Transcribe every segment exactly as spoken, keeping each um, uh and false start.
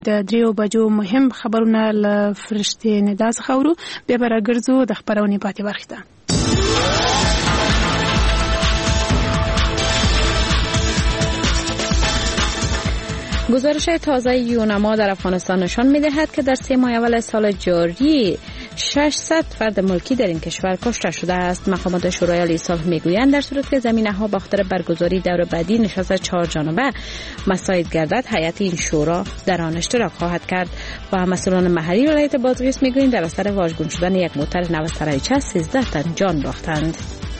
د دریو بجو مهم خبرونه له فرشتې ندا څخه اورو، بیا به راګرځو د خپرونې پاتې برخې ته. گزارش تازه یونما در افغانستان نشان می‌دهد که در سه ماه اول سال جاری ششصد فرد ملکی در این کشور کشته شده است. مقامات شورای عالی صلح میگویند در صورت که زمینه‌ها به خاطر برگزاری دور بعدی نشست چهار جانبه مساعد گردد، هیئت این شورا در آن اشتراک خواهد کرد. و مسئولان محلی ولایت بادغیس میگویند در اثر واژگون شدن یک موتر نو سرایچه سیزده تن جان باختند.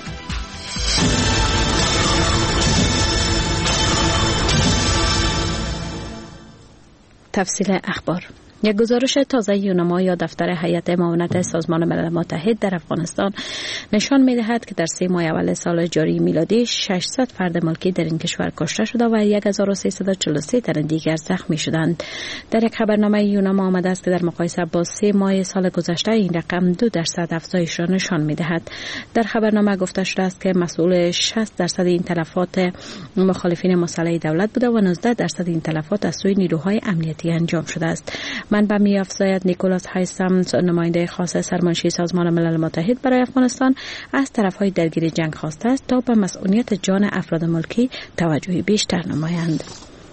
تفصیل اخبار. یک گزارش تازه یونما یا دفتر هیئت معاونت سازمان ملل متحد در افغانستان نشان می‌دهد که در سه ماه اول سال جاری میلادی ششصد فرد ملکی در این کشور کشته شده و هزار و سیصد و چهل و سه تن دیگر زخمی شدند. در یک خبرنامه یونما آمده است که در مقایسه با سه ماه سال گذشته این رقم دو درصد افزایش را نشان می‌دهد. در خبرنامه گفته شده است که مسئول شصت درصد این تلفات مخالفین مسلح دولت بوده و نوزده درصد این تلفات از سوی نیروهای امنیتی انجام شده است. منبع می‌افزاید نیکولاس هایستم، نماینده خاص سرمنشی سازمان ملل متحد برای افغانستان، از طرف‌های درگیر جنگ خواسته است تا به مسئولیت جان افراد ملکی توجه بیشتر نمایند.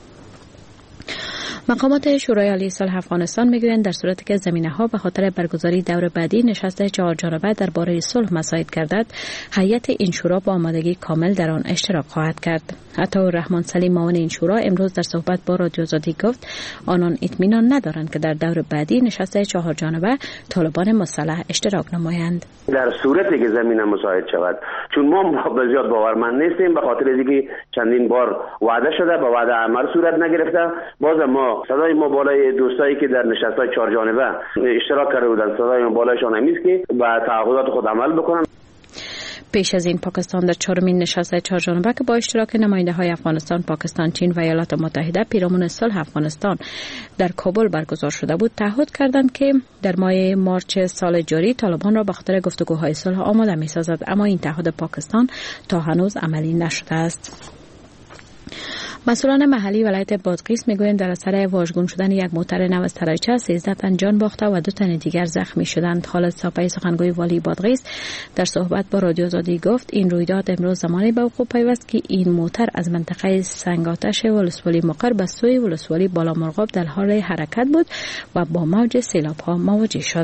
مقامات شورای عالی صلح افغانستان میگویند در صورتی که زمینه‌ها به خاطر برگزاری دور بعدی نشست چهار جانبه درباره صلح مساعد گردد، هیئت این شورا با آمادگی کامل در آن اشتراک خواهد کرد. عطاالرحمن سلیم معاون این شورا امروز در صحبت با رادیو آزادی گفت آنان اطمینان ندارند که در دور بعدی نشست چهار جانبه طالبان مسلح اشتراک نمایند. در صورتی که زمینه مساعد شود، چون ما بسیار باورمند نیستیم به خاطر اینکه چندین بار وعده شده به وعده عمل صورت نگرفته. باز ما صدای ما بالای دوستایی که در نشست‌های چهار جانبه اشتراک کرده بودند، صدای ما بالایشان همیست که به تعهدات خود عمل بکنند. پیش از این پاکستان در چهارمین نشست چهار جانبه که با اشتراک نماینده‌های افغانستان، پاکستان، چین و ایالات متحده پیرامون صلح افغانستان در کابل برگزار شده بود، تعهد کردند که در ماه مارچ سال جاری طالبان را به خاطر گفتگوهای صلح آماده می‌سازد، اما این تعهد پاکستان تا هنوز عملی نشده است. مسئولان محلی ولایت بادغیس میگویند در اثر واژگون شدن یک موتر نو سرایچه سیزده تن جان باخته و دو تن دیگر زخمی شدند. خالد ساپی سخنگوی والی بادغیس در صحبت با رادیو آزادی گفت این رویداد امروز زمانی به وقوع پیوست که این موتر از منطقه سنگاتش ولسوالی مقر به سوی ولسوالی بالامرغاب در حال حرکت بود و با موج سیلاب‌ها مواجه شد.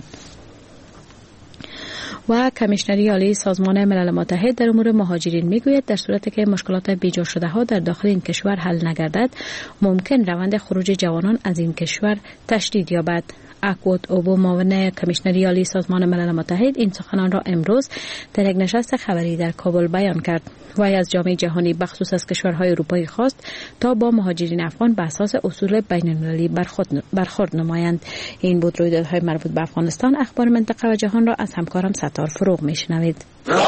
و کمیشنری عالی سازمان ملل متحد در امور مهاجرین میگوید در صورتی که مشکلات بیجا شده ها در داخل این کشور حل نگردد، ممکن روند خروج جوانان از این کشور تشدید یابد. اکوت اوبو معاون کمیشنری عالی سازمان ملل متحد این سخنان را امروز در یک نشست خبری در کابل بیان کرد. وی از جامعه جهانی بخصوص از کشورهای اروپایی خواست تا با مهاجرین افغان به اساس اصول بین‌المللی برخورد نمایند. این بود رویدادهای مربوط به افغانستان. اخبار منطقه و جهان را از همکارم ستار فروغ میشنوید.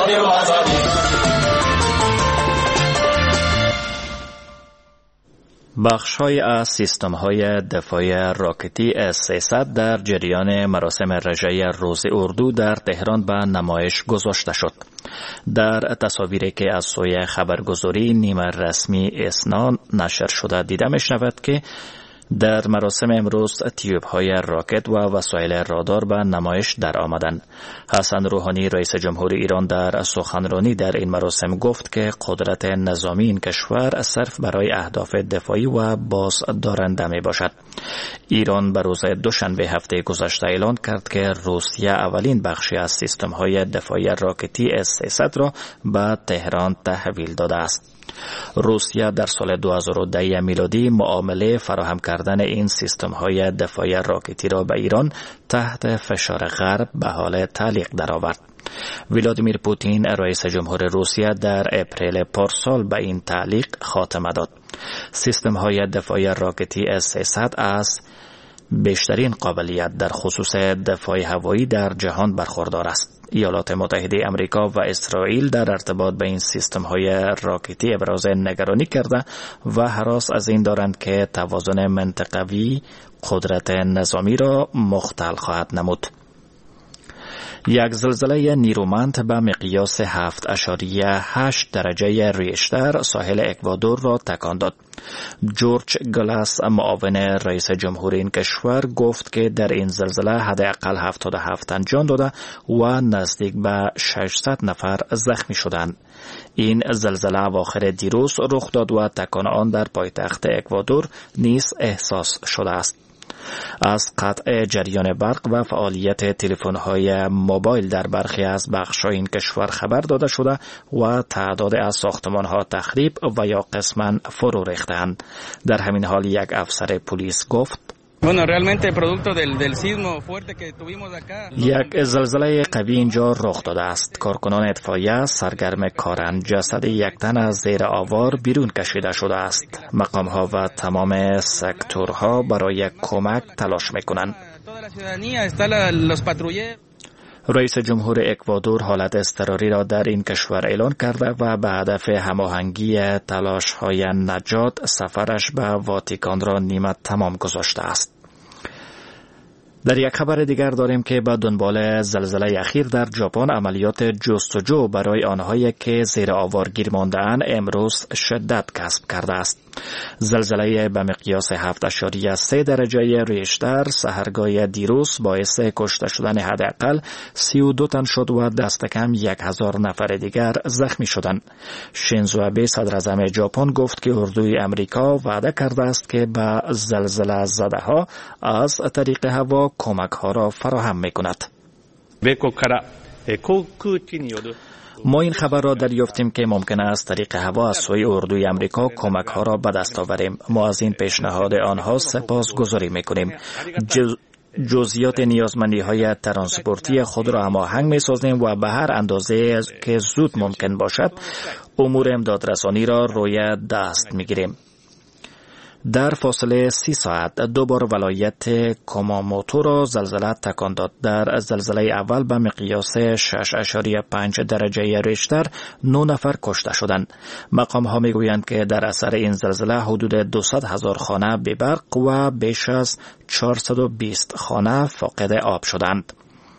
بخش‌های از سیستم‌های دفاعی راکتی اس سیصد در جریان مراسم رژه روز اردو در تهران به نمایش گذاشته شد. در تصاویری که از سوی خبرگزاری نیمه رسمی اسنا نشر شده دیده می‌شود که در مراسم امروز تیوب‌های راکت و وسایل رادار به نمایش در آمدند. حسن روحانی رئیس جمهور ایران در سخنرانی در این مراسم گفت که قدرت نظامی این کشور صرف برای اهداف دفاعی و بازدارنده می باشد. ایران به روز دوشنبه هفته گذشته اعلان کرد که روسیه اولین بخشی از سیستم‌های دفاعی راکتی اس سیصد را به تهران تحویل داده است. روسیه در سال دو هزار و ده میلادی معامله فراهم کردن این سیستم‌های دفاعی راکتی را به ایران تحت فشار غرب به حال تعلیق درآورد. ولادیمیر پوتین رئیس جمهور روسیه در اپریل پارسال به این تعلیق خاتمه داد. سیستم‌های دفاعی راکتی اس سیصد از بیشترین قابلیت در خصوص دفاع هوایی در جهان برخوردار است. ایالات متحده آمریکا و اسرائیل در ارتباط به این سیستم‌های راکتی ابراز نگرانی کرده و هراس از این دارند که توازن منطقوی قدرت نظامی را مختل خواهد نمود. یک زلزله نیرومند به مقیاس هفت اشاریه هشت درجه ریشتر ساحل اکوادور را تکان داد. جورج گلاس معاون رئیس جمهور این کشور گفت که در این زلزله حداقل هفتاد و هفت تن جان داده و نزدیک به ششصد نفر زخمی شدند. این زلزله اواخر دیروز رخ داد و تکان آن در پایتخت اکوادور نیز احساس شده است. از قطع جریان برق و فعالیت تلفن‌های موبایل در برخی از بخش‌های این کشور خبر داده شده و تعداد از ساختمان‌ها تخریب و یا قسماً فرو ریخته‌اند. در همین حال یک افسر پلیس گفت یک زلزله قوی اینجا رخ داده است. کارکنان اطفائیه سرگرم کارند. جسد یک تن از زیر آوار بیرون کشیده شده است. مقام‌ها و تمام سکتورها برای کمک تلاش می‌کنند. رئیس جمهور اکوادور حالت اضطراری را در این کشور اعلان کرده و به هدف هماهنگی تلاش‌های نجات سفرش به واتیکان را نیمه تمام گذاشته است. در یک خبر دیگر داریم که به دنبال زلزله اخیر در ژاپن عملیات جستجو برای آنهایی که زیر آوار گیر مانده‌اند امروز شدت کسب کرده است. زلزله به مقیاس هفت اشاریه سه درجه ریشتر سحرگاه دیروز باعث کشته شدن حداقل سی و دو تن شد و دست کم یک هزار نفر دیگر زخمی شدند. شینزو آبه صدراعظم ژاپن گفت که اردوی امریکا وعده کرده است که به زلزله زده‌ها از طریق هوا کمک ها را فراهم می کند. ما این خبر را دریافتیم که ممکن است طریق هوا از سوی اردوی امریکا کمک ها را به دست آوریم. ما از این پیشنهاد آنها سپاسگزاری می کنیم. جزئیات نیازمندی های ترانسپورتی خود را هماهنگ می سازیم و به هر اندازه که زود ممکن باشد امور امدادرسانی را روی دست می گیریم. در فاصله سی ساعت دو بار ولایت کوماموتو را زلزله تکان داد. در زلزله اول به مقیاس شش اشاریه پنج درجه ریشتر نه نفر کشته شدند. مقام ها می گویند که در اثر این زلزله حدود دویست هزار خانه بی برق و بیش از چهارصد و بیست خانه فاقد آب شدند.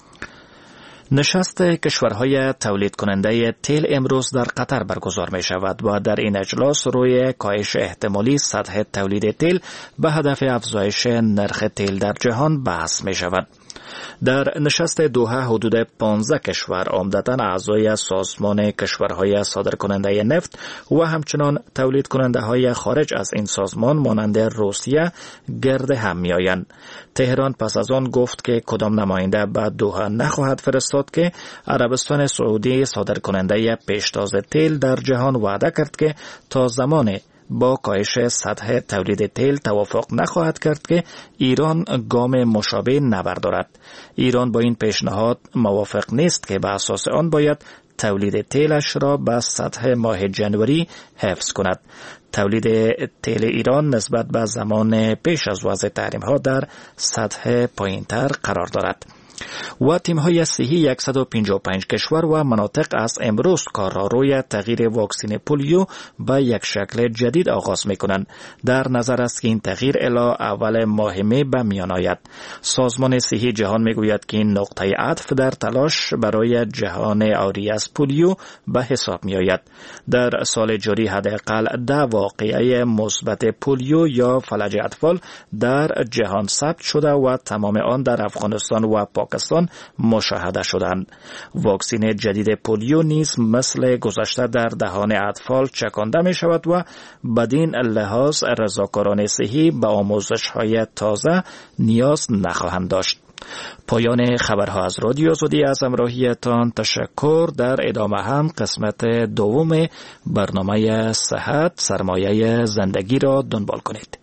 نشست کشورهای تولید کننده تیل امروز در قطر برگزار می شود و در این اجلاس روی کاهش احتمالی سطح تولید تیل به هدف افزایش نرخ تیل در جهان بحث می شود. در نشست دوحه حدود پانزده کشور عمدتاً اعضای سازمان کشورهای صادرکننده نفت و همچنان تولید کننده های خارج از این سازمان مانند روسیه گرد هم می آیند. تهران پس از آن گفت که کدام نماینده به دوحه نخواهد فرستاد که عربستان سعودی صادرکننده پیشتاز تیل در جهان وعده کرد که تا زمان با کاهش سطح تولید تیل توافق نخواهد کرد که ایران گام مشابه نبردارد. ایران با این پیشنهاد موافق نیست که به اساس آن باید تولید تیلش را به سطح ماه جنوری حفظ کند. تولید تیل ایران نسبت به زمان پیش از وضع تحریم ها در سطح پایینتر قرار دارد. و تیم‌های صحی صد و پنجاه و پنج کشور و مناطق از امروز کار را روی تغییر واکسن پولیو به یک شکل جدید آغاز می‌کنند. در نظر است که این تغییر الی اول ماه می به میان آید. سازمان صحی جهان می‌گوید که این نقطه عطف در تلاش برای جهان عاری از پولیو به حساب می‌آید. در سال جاری حداقل ده واقعه مثبت پولیو یا فلج اطفال در جهان ثبت شده و تمام آن در افغانستان و پاکستان مشاهده شدند. واکسن جدید پولیو نیز مثل گذشته در دهان اطفال چکانده می شود و بدین لحاظ رضاکاران صحی به آموزش‌های تازه نیاز نخواهند داشت. پایان خبرها از رادیو آزادی. از همراهیتان تشکر. در ادامه هم قسمت دوم برنامه صحت سرمایه زندگی را دنبال کنید.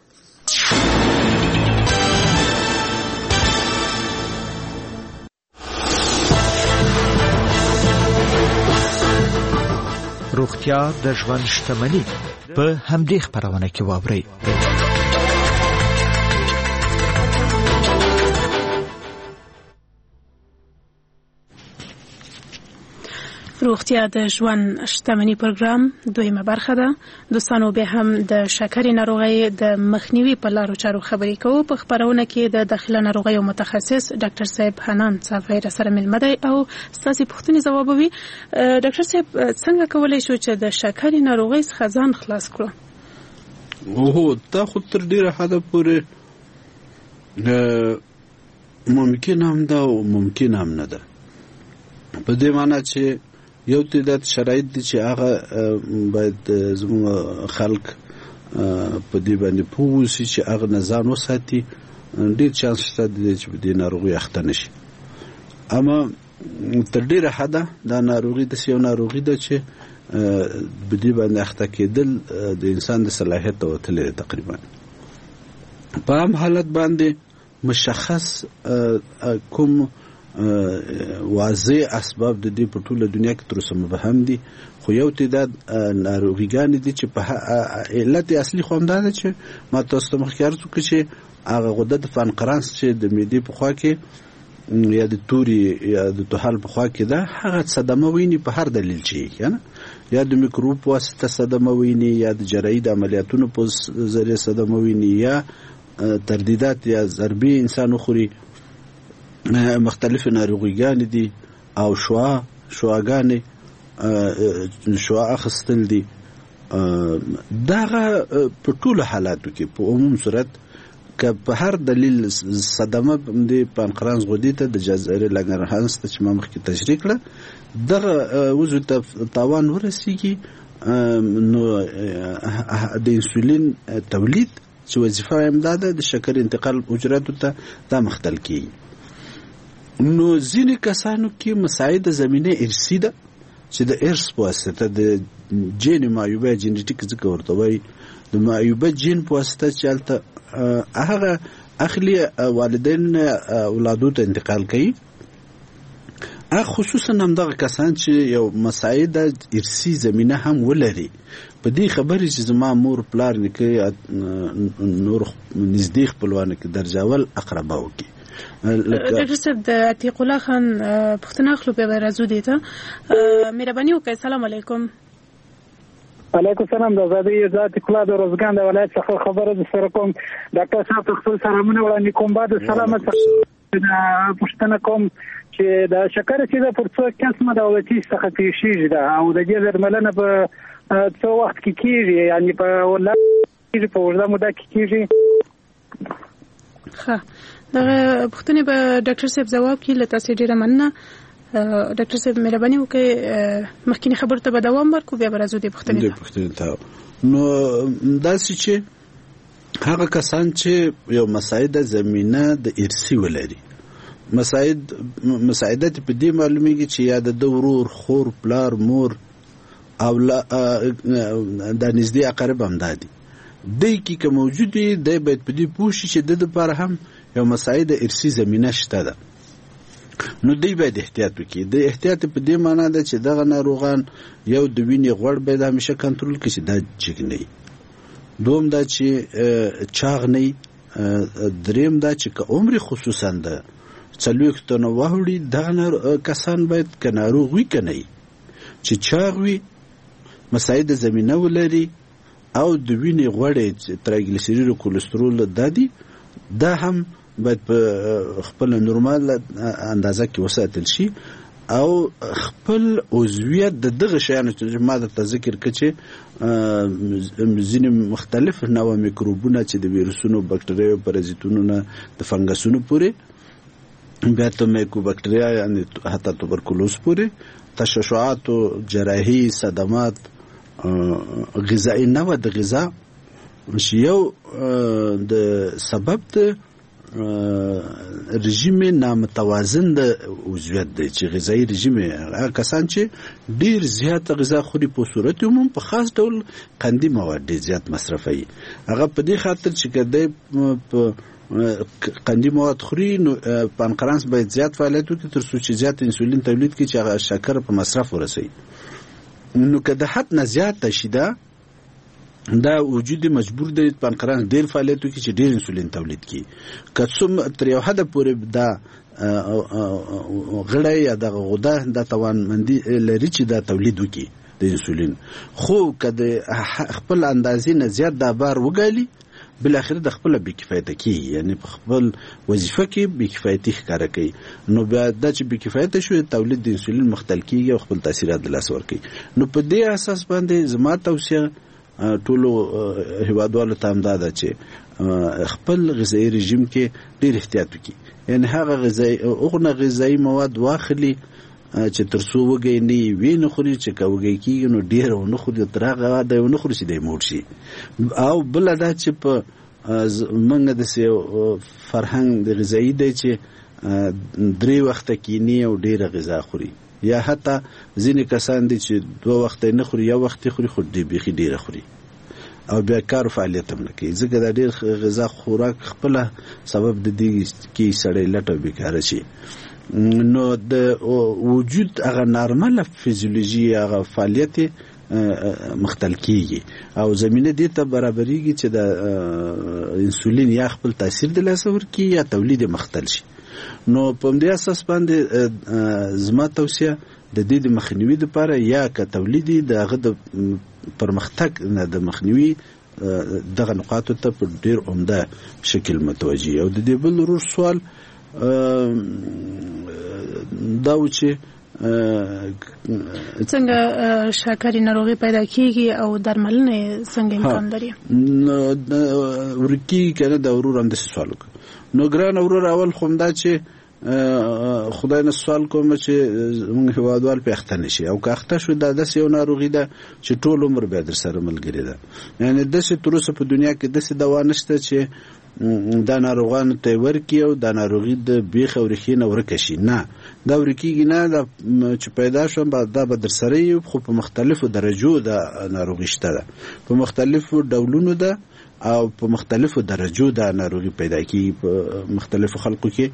روغتیا د ژوند شتمني په همدې خبرونه کې واورئ. روغتیا د ژوند شتمنۍ پروګرام دویمه برخه ده. دوستانو به هم د شکرې ناروغۍ د مخنیوي په لارو چارو خبرې کوو. په خبرونه کې د داخله ناروغیو متخصص ډاکټر صاحب حنان صافی را سره ملمه دی او ستاسو پوښتنې ځوابوي. ډاکټر صاحب څنګه کولای شو چې د شکرې ناروغۍ څخه ځان خلاص کړو؟ اوه دا خو تر ډیره حده پورې ممکن هم ده او ممکن هم نه ده. په دې معنی چې یو تعداد شرایط دي چې هغه باید زموږ خلک په دې باندې پوه شي چې هغه نه ځان وساتي. ډېر چانس شته دی چې په دې ناروغي اخته نه شي. اما تر ډېره حده دا ناروغي داسې یو ناروغي ده چې په دې باندې اخته کېدل د انسان د صلاحیت ته وتلی تقریبا. په عام حالت باندې مشخص کوم واضح اسباب د دې په ټوله دنیا کې تر اوسه مبهم دي، خو یو تعداد ناروغیګانې دي چې په علت اصلي خو همدا ده چې ما تاسو ته مخکې عرض وکړه چې هغه غده د پانکرانس چې د معدې په خوا کې یا د توري یا د توحال په خوا کې ده، هغه صدمه ویني په هر دلیل چې کنه یا د میکروب په واسطه صدمه ویني یا د جراحي د عملیاتونو په ذریعه صدمه ویني یا تردیدات یا ضربې انسان وخوري. مختلف ناروغیګانې دي او شوا شواګانې شوا اخستل دي. دغه په ټولو حالاتو کې په عموم صورت که په هر دلیل صدمه د پانکرانس غدې ته د جزیره لنګرهانس ته چې ما مخکې تشریح کړه دغه وضو ته تاوان ورسیږي، نو د انسولین تولید چې وظیفه یې همدا ده د شکر انتقال حجراتو ته دا مختل کیږي. نو ځینې کسانو کې مساعده زمینه ارثي ده چې د ارث په واسطه د جین معیوبه جینټیک ځکه ورته وایي د معیوبه جین په واسطه چې هلته هغه اخلي والدین اولادو ته انتقال کوي. هغه خصوصا همدغه کسان چې یو مساعده ارثي زمینه هم ولري. په دې خبرې چې زما مور پلار نیکه نور نږدې خپلوانه کې درجاول اقرباو کې ډاکټر صاحب د عتیق الله خان پښتنه خپل په راځو دي ته مهرباني وکړئ. السلام علیکم. علیکم السلام. د آزادۍ ذات کلا د روزګان د ولایت څخه خبره د سره کوم. ډاکټر صاحب خپل سلامونه وړاندې کوم. بعد سلامت پښتنه کوم چې د شکر چې د پر څو قسمه دولتي څخه پیښیږي ده او د دې درملنه په څو وخت کې کیږي، یعنی په ولادت کې په ورځ موده کې کیږي. ښه دغه پښتنه به ډاکټر صاحب جواب کې لته سي ډیره مننه. ډاکټر صاحب مهرباني وکړئ مخکینی خبر ته به دوام ورکړو بیا به راځو د پښتنه د پښتنه ته. نو داسې چې هغه کسان چې یو مساعده زمينه د ارثي ولري، مساعد مساعدت په دې معلومیږي چې یا د ورور خور پلار مور او لا د نږدې اقرب هم دادي دای کی که موجودي د باید په دې پوښي چې د لپاره هم یو مساعده ارثي زمينه شته ده. نو دی باید احتیاط وکړي. د احتیاط په دې معنی ده چې دغه ناروغان یو د وینې غوړ باید همیشه کنټرول کړي چې دا جګ نه وي، دوم دا چې چاغ نه وي، دریم دا چې که عمر خصوصا ده څلوېښت نه واوړي دغه کسان باید که ناروغ وي که نه وي چې چاغ وي، مساعده زمینه ولري او د وینې غوړې ترایګلیسیرید او کولېسترول دادي دا هم باید په خپل نورمال اندازه کې وساتل شي او خپل عضویت د دغه شیانو چې ما درته ذکر کړ چې ځینې مختلف نوع میکروبونه چې د ویروسونو بکټریاو پرازیتونو نه د فنګسونو پورې بیا ته میکوبکټریا یعنی حتی توبرکلوز پورې تشعشعات جراحي صدمات غذایی نوع د غذا یو د سبب د رژیم نامتوازن د عضویت دی چې غذایی رژیم هغه کسان چې ډیر زیات غذا خوري په صورت عموم په خاص ډول قندي مواد ډیر زیات مصرفوي. هغه په دې خاطر چې کده په قندي مواد خوري نو پانکرانس باید زیات فعالیت وکړي تر څو چې زیات انسولین تولید کړي چې هغه شکر په مصرف ورسوي. نو کده حد نه زیات شي دا دا وجود مجبور دی پانکراس ډیر فعالیت وکړي چې ډیر انسولین تولید کړي. که څوم تر یو حد پورې دا غړی یا د غده د توانمندي لري چې دا تولید وکړي د انسولین، خو که د خپل اندازې نه زیات دا بار وګالي بل اخر د خپل بې کفایته کیږي، یعنی په خپل وظیفه کې بې کفایتي ښکاره کوي. نو بیا دا چې بې کفایته شو تولید د انسولین مختل کیږي او خپل تاثیرات د لاس ورکوي. نو په دې اساس باندې زما توصیه ټولو هیوادوالو ته همدا ده چې خپل غذایي رژیم کې ډېر احتیاط وکړي، یعنی هغه غذایي هغه غذایي مواد واخلي چې تر څو وږی نه وي نه خوري، چې که وږی کېږي نو ډېر ونه خوري، تر هغه د ونه خوري چې دی موړ شي. او بله دا چې په موږ داسې فرهنګ د غذایي دی چې درې وخته کیني او ډېره غذا خوري، یا حتی ځینې کسان دي چې دوه وخته نه خوري یو وخت خوري خو ډېر بیخي ډېره خوري او بیا کار فعالیت هم نه کوي. ځکه دا ډېر غذا خوراک خپله سبب د دې کې سړی لټ او بیکاره شي. نو د وجود هغه نارمل فیزیولوژي هغه فعالیت مختل کیږي او زمینه دې ته برابرېږي چې د انسولین یا خپل تاثیر د لاسه ورکړي یا تولید مختل شي. نو په دې اساس باندې زما توصیه د دې د مخنیوي لپاره یا که تولید د هغه د پرمختګ نه د مخنیوي دغه نقاطو ته په ډېر عمده شکل متوجه. او د دې بل ورور سوال دا و چې څنګه شکرې ناروغي پیدا کیږي او درملنه څنګه امکان لري؟ ورکی کنه دا ورور هم د سوال وکړ. نو ګران ورور اول خو دا چې خدای نه سوال کوم چې موږ هوادوال په اخته نشي، او که اخته شو دا داسې یو ناروغي ده چې ټول عمر به در سره ملګری ده. یعنی داسې تر اوسه په دنیا کې داسې دوا نشته چې دا ناروغانو ته ورکي او دا ناروغي د بیخ او ریښې نه ورکه شي. نه، دا ورکیږي نه، دا چې پیدا شو دا به در سره یو، خو په مختلفو درجو دا ناروغي شته ده، په مختلفو ډولونو ده او په مختلفو درجو دا ناروغي پیدا کیږي په مختلفو خلقو کې.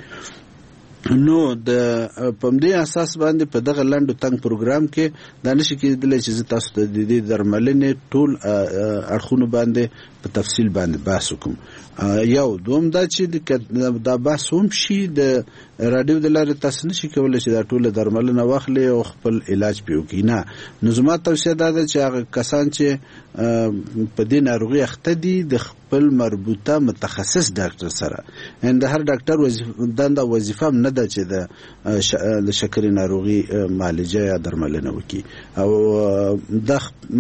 نو د په دې اساس باندې په دغه لنډو تنګ پروګرام کې دا نشي کېدلی چې زه تاسو ته د دې درملنې ټول اړخونو باندې په تفصیل باندې بحث وکړم. یو دوم دا چې دا بحث هم شي د راډیو د لارې تاسو نشي کولی چې دا ټوله درملنه واخلي او خپل علاج پرې وکړي. نه، نو زما توصیه دا ده چې هغه کسان چې په دې ناروغي اخته دي د خپل مربوطه متخصص ډاکټر سره، یعنې د هر ډاکټر دنده وظیفه هم نه ده چې د شکرې ناروغي معالجه یا درملنه وکړي. او د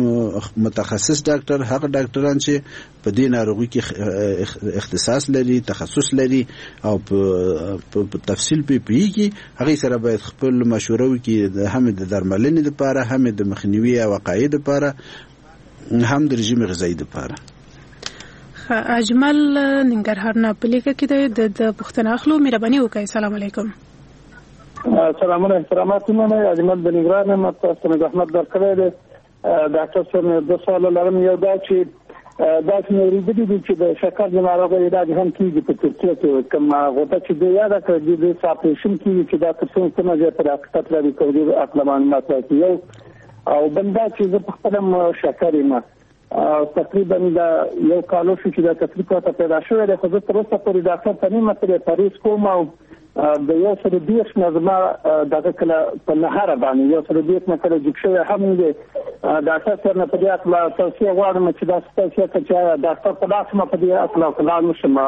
متخصص ډاکټر هغه ډاکټران چې په دې ناروغي کې اختصاص لري، تخصص لري او په تفصیل پې پوهېږي، هغې سره باید خپل مشوره وکړي، هم د درملنې دپاره، هم د مخنیوي او وقایې دپاره، هم د رژیم غذایي دپاره. اجمل ننګرهار نه په لیکه کې دی، د پوښتنه اخلو. مهرباني وکړئ. سلام علیکم. سلامونه احتراماتونه. اجمل د ننګرهار نه ما تاسو ته زحمت درکړی دی. ډاکټر صاحب دوه سواله لرم. یو دا چې دا چې مې اورېدلي دي چې د شکر د ناروغۍ علاج هم کېږي په ترکیه کې، کوم غوټه چې دوی یاده کړه د اپریشن کېږي چې دا تر څومره څومره زیاته حقیقت لري که د عقله معلومات راکړي. یو او بل دا چې زه په خپله هم شکر یم، تقریبا دا یو کال شو چې دا تکلیف راته پیدا شوی دی، خو زه تر اوسه پورې ډاکټر ته نه یم تللی، پرهیز کوم او د یو سل دېرش نه زما دغه کله په نهاره باندې یو سل دېرش نه کله جګ شوی هم دی. ډاکټر صاحب نه په دې هکله توصیه غواړم چې داسې توصیه کړه چې ډاکټر په لاس ما په دې هکله ولاړ نه شم،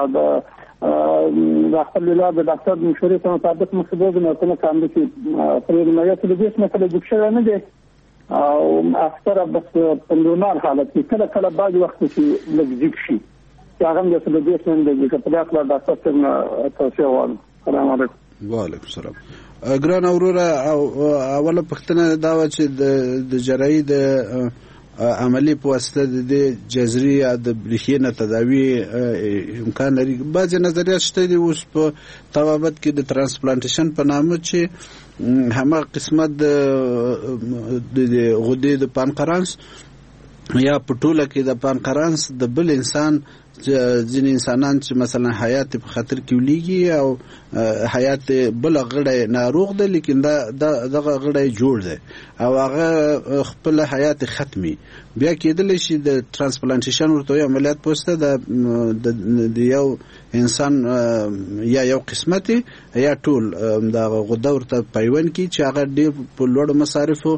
د خپل ولاد د ډاکټر د مشورې په مطابق مخکې بوځم او کومه کاندي چې پرې یو سل دېرش نه کله جګ شوی نه دی او اکثره بس په نورمال حالت کې کله کله بعض وخت چې لږ جګ شي چې هغه هم د یو سل دېرش نه دی چې په دې هکله ډاکټر صاحب نه توصیه غواړم. السلام علیکم. وعلیکم السلام. ګران اوروره، اوله پوښتنه دا وه چې د جراحي د عملي په واسطه د دې جذري یا د بریښې نه تداوي امکان لري. بعضې نظریات شته دي اوس په طبابت کې د ترانسپلانټیشن په نامه چې هماغه قسمت د غدې د پانکرانس یا په ټوله کې د پانکرانس د بل انسان ځینې انسانان چې مثلا حیات په خطر کې ولیږي او حیات بل غړی ناروغ دی لیکن دا دغه غړی جوړ دی او هغه خپل حیات ختمي بیا کېدلی شي د ترانسپلانټیشن ورته عملیات پوسته د یو انسان یا یو قسمت یا ټول د غوده ورته پیوند کی چې هغه ډېر په لوړو مصارفو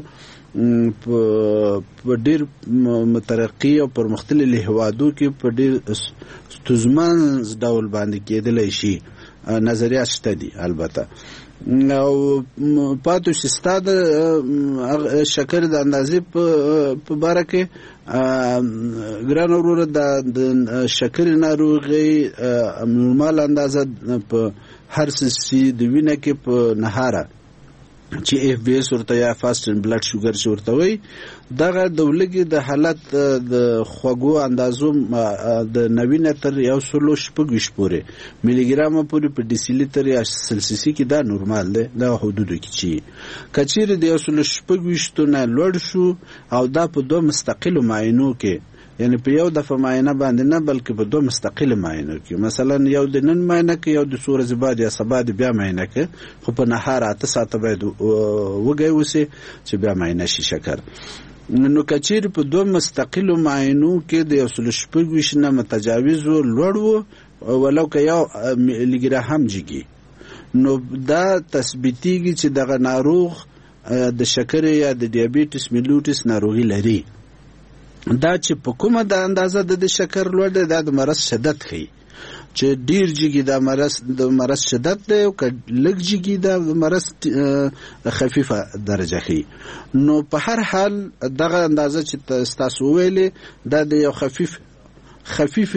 په ډېر مترقي او پرمختللي هیوادو کې په ډېر ستونزمن ډول باندې کېدلی شي نظریات شته دي البته او پاتو سیستا د شکر د اندازې په باره کې ګران وروره د شکر ناروغي نورمال اندازه په هر سي د وینې کې په نهاره چې اف بي اس ورته یا فاستن بلډ شوګر چې ورته وي دغه د ولګي د حالت د خوګو اندازو د نوینه تر یو سلو شپږ پورې ملي ګرام پورې په ډیسي لیټر یا سلسیسي کې دا نورمال دی د حدودو کې چی کچیر د یو سلو شپږ تونه لوړ شو او دا په دوه مستقلو معاینو کې یعنی په یو دفعه معاینه باندې نه بلکې په دوه مستقله معاینه کې مثلا یو د نن معاینه کې یو د سورج بعد یا سبا د بیا معاینه کې خو په نهار اته ساعته باید وګي وسی چې بیا معاینه شي شکر نو کچیر په دوه مستقله معاینو کې د یو سل شپږ نه متجاوز لوړ وو ولو که یو ملیګرام جګي نو دا تثبیتیږي چې دغه ناروغ د شکر یا د دیابیټس میلوټس ناروغي لري دا چې په کومه د اندازه د شکر لوړ دی دا د مرض شدت ښيي چې ډیر جګي د مرض د مرض شدت دی او که لږ جګي د مرض خفیفه درجه ښيي نو په هر حال دغه اندازه چې تاسو ویلې دا د یو خفیف خفیف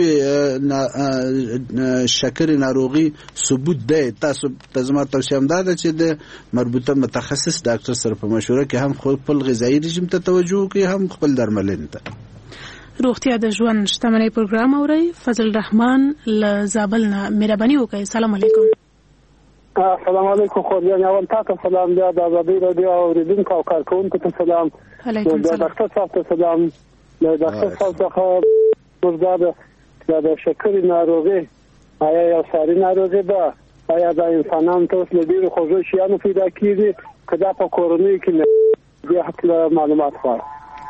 شکر ناروغي ثبوت دی تاسو تزما توصیه هم ده چې د مربوطه متخصص ډاکټر سره په مشوره کې هم خپل غذایی رژیم ته توجه کوي هم خپل درملنه ته روغتیا د ژوند شتمنۍ پروګرام اوري فضل الرحمن له زابل نه مهرباني وکړئ سلام علیکم السلام علیکم خو بیا اول تاسو سلام بیا د ازادي رادیو اوریدونکو او کارکونکو ته سلام علیکم السلام ډاکټر صاحب ته سلام له ډاکټر صاحب څخه ورته د شکر ناروغي آیا یو ساري ناروغي ده آیا د انسانانو ته له ډیرو خوږو شیانو پیدا کیږي کدا په کورنۍ کې بیا خپل معلومات خور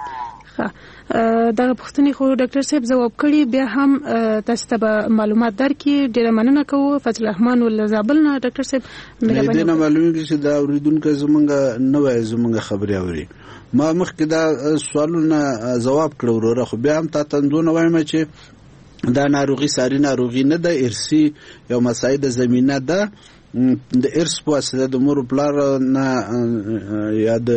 دا پښتني خو ډاکټر صاحب جواب کړي بیا هم تاسو ته معلومات درکې ډیره مننه کوم فضل الرحمن ول زابل نه ډاکټر صاحب مهرباني نه معلومیږي چې دا اوریدونکو زمونږ نوې زمونږ خبري اوري ما مخکې دا سوالونه جواب کړو وروره خو بیا هم تاسو ته وایم چې دا ناروغي ساري ناروغي نه ده ارثي یو مسایل د زمينه ده د ارث په واسطه د مور پلار نه یا د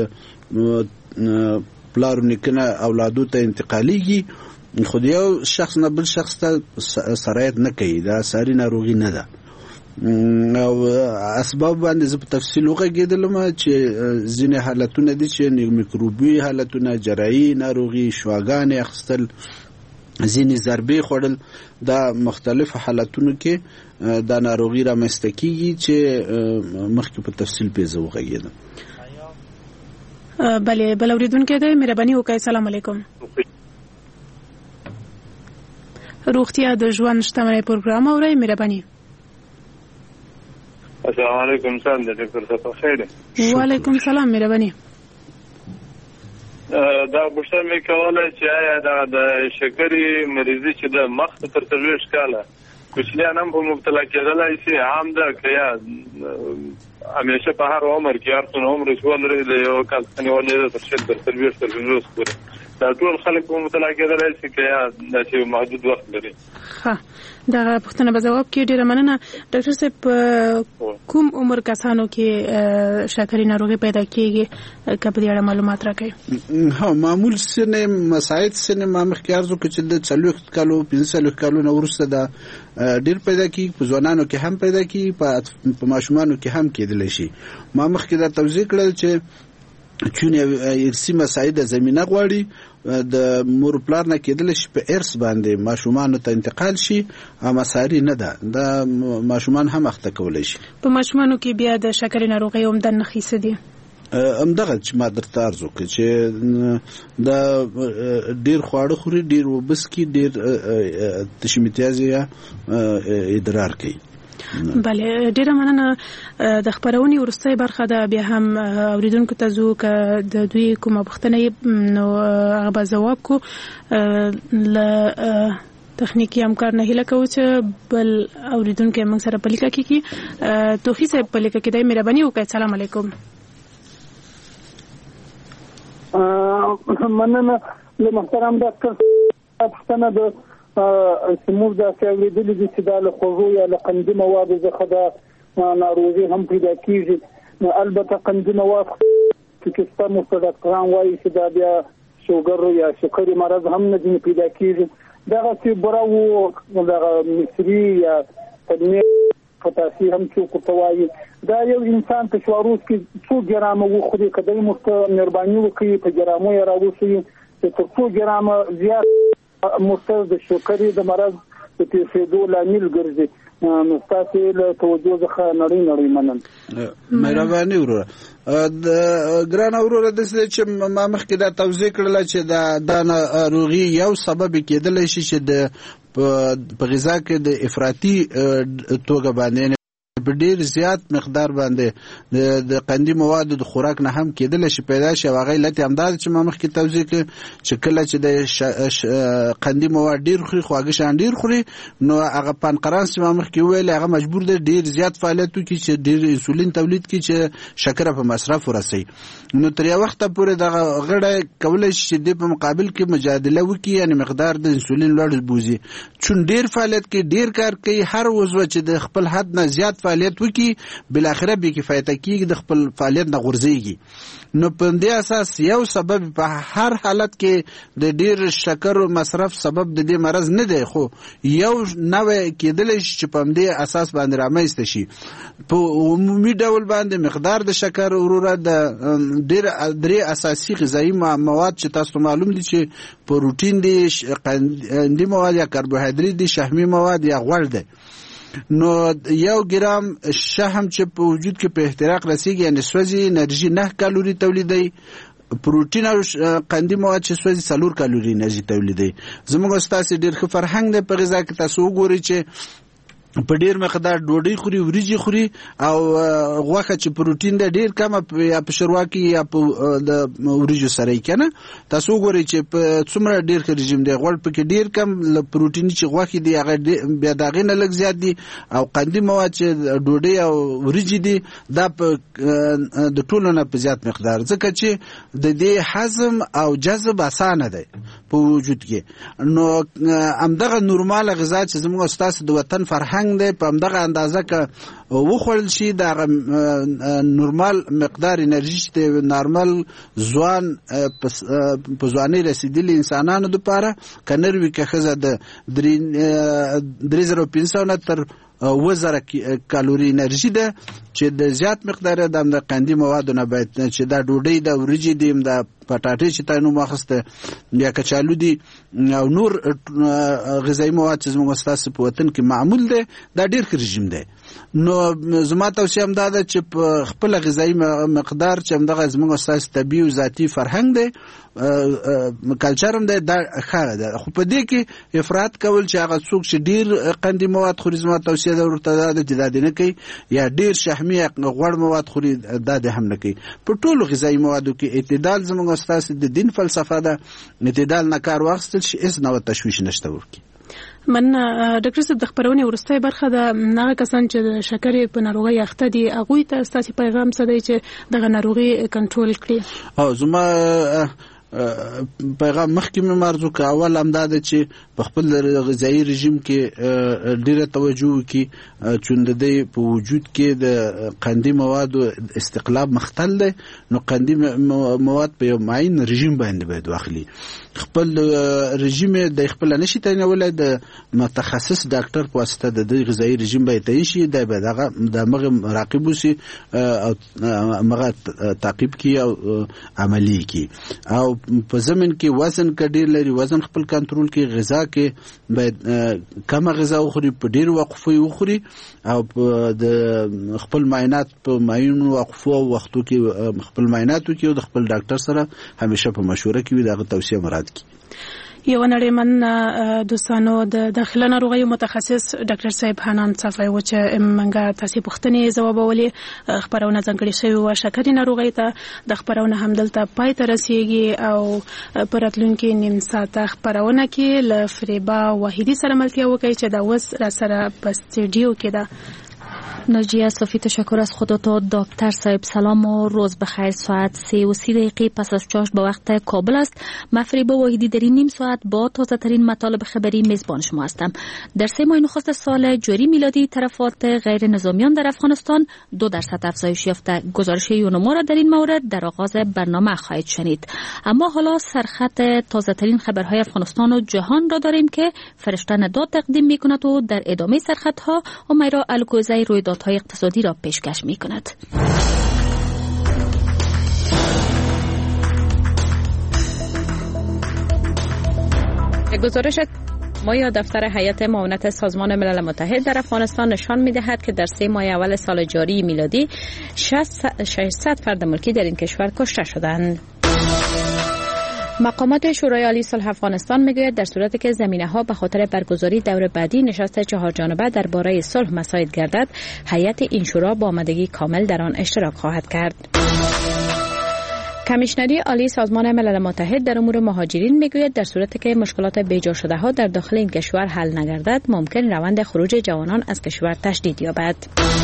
پلار نکنه اولادو ته انتقالیږي خو یو شخص نه بل شخص ته سرایت نه کوي دا ساري ناروغي نه ده او اسباب باندې زه په تفصیل وغږیدلم چې ځینې حالتونه دي چې میکروبي حالتونه جراحي ناروغي شواګان اخستل ځینې ضربې خوړل دا مختلف حالتونو کې دا ناروغي رامنځته کیږي چې مخکې په تفصیل پیزه وغږیدم بله بل اوریدونکو ته مهرباني وکړئ سلام علیکم روغتیا د ژوند شتمنۍ پروګرام اورئ مهرباني السلام علیکم سلام ډاکټر صاحب خیر وعلیکم السلام مهرباني دا بوښتنه مې کوله چې آیا د شکرې مریضي چې د مخ تر څلوېښت کاله کوچنیان هم په مبتلا کېدلی شي عام ده که یا همیشه په هر عمر کې هر څومره عمر چې ولري د یو کال څخه نیولې ده تر شل تر څلوېښت تر پنځوس پورې دا ټول خلک په مبتلا کېدلی شي که یا داسې محدود وخت لري ښه دغه پوښتنه به ځواب کړي ډېره مننه ډاکټر صاحب کوم عمر کسانو کې شکرې ناروغي پیدا کېږي که په دې اړه معلومات راکړئ ها معمول سن مساعد سن ما مخکې عرض وکړو چې د څلوېښت کالو پنځه څلوېښت کالو نه وروسته دا ډېر پیدا کېږي په ځوانانو کې هم پیدا کېږي په ماشومانو کې هم کېدلی شي ما مخکې دا توضیح کړل چې چون ارثي مسایل د زمينه غواړي د مور پلار نه کېدل شي په ارث باندې ماشومان ته انتقال شي اما ساري نه ده د ماشومان هم اخته کولای شي په ماشومانو کې بیا د شکر ناروغي هم د نخښې دي همدغه چې ما درته عرض وکړ چې دا ډیر خواړه خوري، ډیر وبس کی، ډیر تشمیتیاز یا ادرار کوي. بله، ډیره مننه. د خبرونې وروستۍ برخه ده، بیا هم اوریدونکو ته ځو که د دوی کومه پوښتنه نو هغه به ځواب کو. له تخنیکی همکار نه هیله کوو چې بل اوریدونکو موږ سره په لیکه کې کی. توفیق صاحب په لیکه کې دی، مهرباني وکړئ. السلام علیکم. مننه له محترم ډاکټر پوښتنه ده سمور دا اوریدلې دي چې دا له خوږو یا له قندي موادو څخه دا ناروغي هم پیدا کیږي. البته قندي مواد چې ستاسو په ډاکټران وایي چې دا بیا شوګر یا شکرې مرض هم نه دي پیدا کیږي. دا چې براو دا مصري یا تدمیر پوتاشي هم چې کوتوایي دا یو انسان په شواروس کې څو ګرامه وخوري، کله مو مهرباني وکړي په ګرامو یا راوځي چې څو ګرامه زیات مرتد د شکرې د مرض د پیښېدو لامل ګرځي. نو تاسو له توجه څخه نړۍ نړۍ مننه. مهرباني وروره. د ګران وروره د څه چې ما مخکې دا توضیح کړل چې دا د ناروغي یو سبب کېدل شي چې د په غذا کې د افراطي توګه باندې په ډیر زیات مقدار باندې د قندي موادو د خوراک نه هم کېدل شي پیدا شي. هغه علت همدار چې ما مخکې توضیح کړ چې کله چې د قندي مواد ډیر خوري، خواږه شان ډیر خوري، نو هغه پانقراس چې ما مخکې ویل هغه مجبور دی ډیر زیات فعالیت وکړي چې ډیر انسولین تولید کړي چې شکر په مصرف ورسي. نو تر یو وخت پورې د غړې کولای شي د په مقابل کې مجادله وکړي، یعنی مقدار د انسولین لوړ بوزي. چون ډیر فعالیت کې ډیر کار کوي، هر عضو چې د خپل حد نه زیات فعالیت وکي بل اخره به کفایت کیږي، د خپل فعالیت نه غورځيږي. نو په دې اساس یو سبب په هر حالت کې د ډیر شکر مصرف سبب د دې مرض نه دی، خو یو نوې کېدل شي چې په دې اساس باندې رامنځته شي. په عمومي ډول باندې مقدار د شکر وروره د ډیر درې اساسي غذایی مواد چې تاسو معلوم دي چې پروتین دي، قندي مواد یا کاربوهایدریت دي، شحمي مواد یا غوړ دي. نو یو ګرام شحم چې په وجود کې په احتراق رسیږي یعنی سوځي انرژي نه کالوري تولیدوي، پروتین او قندي مواد چې سوځي څلور کالوري انرژي تولیدوي. زموږ استاد ډیر ښه فرهنګ دی په غذا کې. تاسو وګورئ چې په ډیر مقدار ډوډۍ خوري، وریجې خوري او غوښه چې پروتین ده ډیر کم یا په شوروا کې یا په د وریجو سره کنه. تاسو وګورئ چې په څومره ډیر رژیم دی، غوړ پکې ډیر کم، پروتین چې غوښه دی هغه بیا داغه نه لږ زیات دي، او قندي مواد چې ډوډۍ او وریجې دي دا په د ټولو نه په زیات مقدار، ځکه چې د دې هضم او جذب اسانه دی په وجود کې. نو همدغه نورمال غذا چې زموږ استاد د وطن فرهنګ دی په همدغه اندازه که وخوړل شي د نورمال مقدار انرژي چې نورمال ځوان په ځوانۍ رسیدلي انسانانو لپاره کنر وي که ښځه د درې زره پنځه سوه تر اوه زره کالوري انرژي ده چې د زیات مقدار د قندي موادو نه باید چې دا ډوډۍ د وریجې دي، د پټاټې چې تاسو واخسته یا کچالو دي او نور غذایی مواد چې زموږ ستاسو په وطن کې معمول دي دا ډیر ښه رژیم دی. نو زما توصیه هم دا ده چې په خپل غذایی مقدار چې همدغه زموږ ستاسو طبیعي او ذاتي فرهنګ دی کلچر هم دی دا ښه ده، خو په دې کې افراط کول چې هغه څوک چې ډیر قندي مواد خوري زما توصیه ده ورته دا ده چې دا دې نه کوي، یا ډیر شحمي غوړ مواد خوري دا دې هم نه کوي. په ټولو غذایی موادو کې اعتدال زموږ ستاسو د دین فلسفه ده، اعتدال نه کار واخیستل شي هیڅ نوع تشویش نشته ورکی. من ډاکټر صاحب د خبرونې وروستۍ برخه ده، هغه کسان چې د شکرې په ناروغۍ اخته دي هغوی ته ستاسو پیغام څه دی چې دغه ناروغي کنټرول کړي؟ او زما پیغام مخکې مې مرزو که اول هم دا ده چې په خپل غذایی رژیم کې ډیره توجه وکړي، چون د دې په وجود کې د قندي موادو استقلاب مختل دی، نو قندي مواد په یو معین رژیم باندې باید واخلي. خپل رژیم د خپل نشي تعینولای، د متخصص ډاکټر په واسطه د دې غذایی رژیم باید تعین شي، دا به دغه د مغه مراقب وسی او مغه تعقیب کی او عملی کی. او په زمين کې وزن کډیر لري، وزن خپل کنټرول کې، غذا کې باید کمه غذا وخوري، په ډیر وقفه وخوري او د خپل معاینات په معینو وقفو او وختو کې خپل معایناتو کې او د خپل ډاکټر سره همیشه په مشوره کې وي دغه توصیه مراد کی. یو نړیمن دوستانو د داخله ناروغیو متخصص ډاکټر صاحب حنان صفای و چې منګه تاسو پوښتنې ځوابولې خبرونه ځانګړي شوی و شکرې ناروغي ته د خبرونه هم دلته پای ته رسیدي او پراتلونکو نیم ساعت خبرونه کې ل فریبا وحیدی سره ملتیا وکړي چې دا وس را سره په استودیو کې ده. ناجیه صافی تشکر از خدا. تا دکتر صاحب سلام و روز بخیر. ساعت سه و سی دقیقه پس از چاش به وقت کابل است. من فریبا واحدی در این نیم ساعت با تازه ترین مطالب خبری میزبان شما هستم. در سه ماه نخست سال جاری میلادی تلفات غیر نظامیان در افغانستان دو درصد افزایش یافته. گزارش یونما را در این مورد در آغاز برنامه خواهید شنید. اما حالا سرخط تازه ترین خبرهای افغانستان و جهان را داریم که فرشته نداد تقدیم میکند و در ادامه سرخط ها امیرا الکوزی رویدادهای اقتصادی را پیشکش می کند. گزارش مایا دفتر هیئت معاونت سازمان ملل متحد در افغانستان نشان می دهد که در سه ماه اول سال جاری میلادی ششصد فرد ملکی در این کشور کشته شدند. مقامات شورای عالی صلح افغانستان میگوید در صورتی که زمینه‌ها به خاطر برگزاری دور بعدی نشست چهار جانبه درباره صلح مساعد گردد، هیئت این شورا با آمادگی کامل در آن اشتراک خواهد کرد. کمیشنری عالی سازمان ملل متحد در امور مهاجرین میگوید در صورتی که مشکلات بیجا شده ها در داخل این کشور حل نگردد، ممکن روند خروج جوانان از کشور تشدید یابد.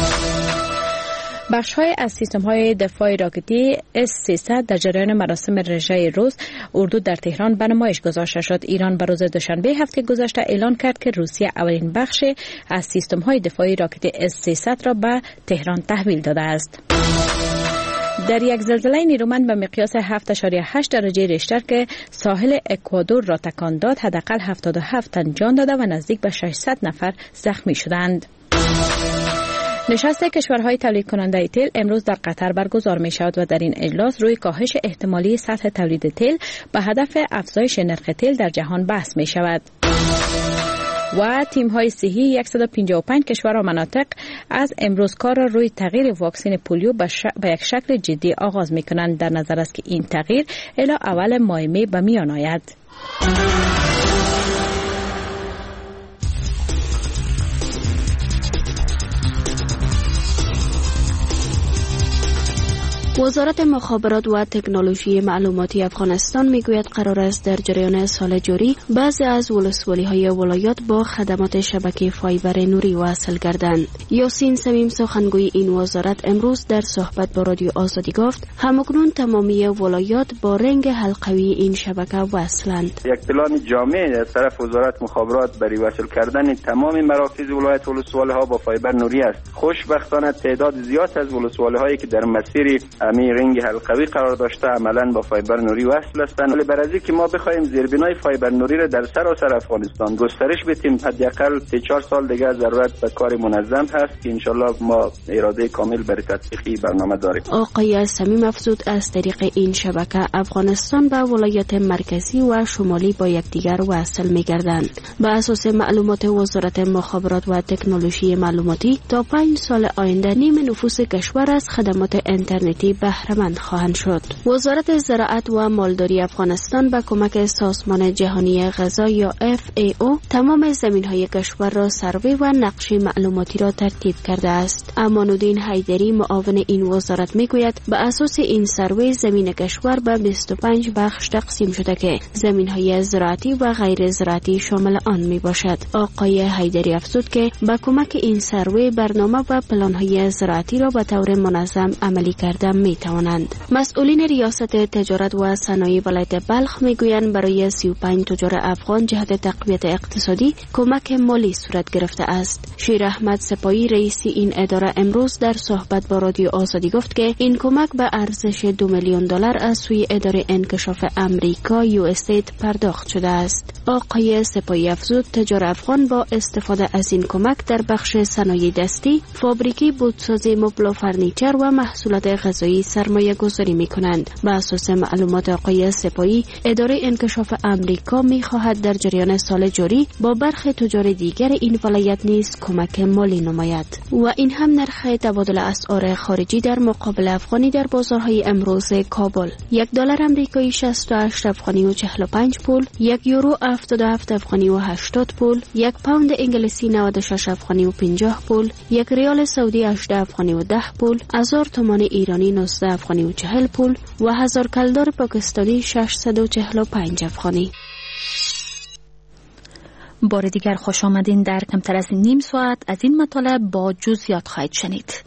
بخش‌های از سیستم‌های دفاع راکتی اس سیصد در جریان مراسم رژه روز اردو در تهران به نمایش گذاشته شد. ایران به روز دوشنبه هفته گذشته اعلان کرد که روسیه اولین بخش از سیستم‌های دفاعی راکتی اس سیصد را به تهران تحویل داده است. در یک زلزله نیرومند به مقیاس هفت اشاریه هشت درجه ریشتر که ساحل اکوادور را تکان داد، حداقل هفتاد و هفت تن جان داده و نزدیک به ششصد نفر زخمی شدند. نشست کشورهای تولید کننده تیل امروز در قطر برگزار می شود و در این اجلاس روی کاهش احتمالی سطح تولید تیل به هدف افزایش نرخ تیل در جهان بحث می شود. و تیم های صحی صد و پنجاه و پنج کشور و مناطق از امروز کار را روی تغییر واکسن پولیو به یک شکل جدی آغاز می کنند. در نظر است که این تغییر الی اول ماه می به میان آید. وزارت مخابرات و تکنولوژی معلوماتی افغانستان میگوید قرار است در جریان سال جاری بعضی از ولسوالی‌های ولایات با خدمات شبکه فایبر نوری وصل گردند. یاسین سمیم سخنگوی این وزارت امروز در صحبت با رادیو آزادی گفت همکنون تمامی ولایات با رنگ حلقوی این شبکه وصلند. یک پلان جامع از طرف وزارت مخابرات برای وصل کردن تمام مراکز ولایت ولسوالی‌ها با فایبر نوری است. خوشبختانه تعداد زیاد از ولسوالی‌هایی که در مسیر امی رنگ حلقوی قرار داشته عملاً با فایبر نوری وصل هستند. ولی بر از اینکه ما بخوایم زیربنای فایبر نوری را در سراسر افغانستان گسترش بدیم، حداقل سه چهار سال دیگه ضرورت به کار منظم هست که انشالله ما اراده کامل برای تطبیق برنامه داریم. آقای صمیم افزود از طریق این شبکه افغانستان به ولایات مرکزی و شمالی با یکدیگر وصل می‌گردند. بر اساس معلومات وزارت مخابرات و تکنولوژی معلوماتی تا پنج سال آینده نیم نفوس کشور از خدمات اینترنتی بهره‌مند خواهند شد. وزارت زراعت و مالداری افغانستان با کمک سازمان جهانی غذا یا اف ای او تمام زمین‌های کشور را سروی و نقشه معلوماتی را ترتیب کرده است. امان‌الدین حیدری معاون این وزارت میگوید به اساس این سروی زمین کشور به بیست و پنج بخش تقسیم شده که زمین‌های زراعتی و غیر زراعتی شامل آن میباشد. آقای حیدری افزود که با کمک این سروی برنامه و پلان‌های زراعتی را به طور منظم عملی کرده میتوانند. مسئولین ریاست تجارت و صنایع ولایت بلخ میگویند برای سی و پنج تجار افغان جهت تقویت اقتصادی کمک مالی صورت گرفته است. شیر احمد سپاهی رئیس این اداره امروز در صحبت با رادیو آزادی گفت که این کمک به ارزش دو میلیون دلار از سوی اداره انکشاف امریکا یو اس اید پرداخت شده است. آقای سپاهی افزود تجار افغان با استفاده از این کمک در بخش صنایع دستی، فابریکی بوتسازی مبل و فرنیچر و محصولات غذایی سپاهی سرمایه گذاری می کنند. به اساس معلومات آقای سپاهی، اداره انکشاف امریکا می خواهد در جریان سال جاری با برخی تجار دیگر این ولایت نیز کمک مالی نماید. و این هم نرخ تبادل اسعار خارجی در مقابل افغانی در بازارهای امروز کابل: یک دلار آمریکایی شصت و هشت افغانی و چهل و پنج پول، یک یورو هفتاد و هفت افغانی و هشتاد پول، یک پوند انگلیسی نود و شش افغانی و پنجاه پول، یک ریال سعودی هجده افغانی و ده پول، هزار تومان ایرانی نوزده افغانی و چهل پول و هزار کلدار پاکستانی ششصد و چهل و پنج افغانی. بار دیگر خوش آمدین. در کمتر از نیم ساعت از این مطالب با جزئیات خواهید شنید.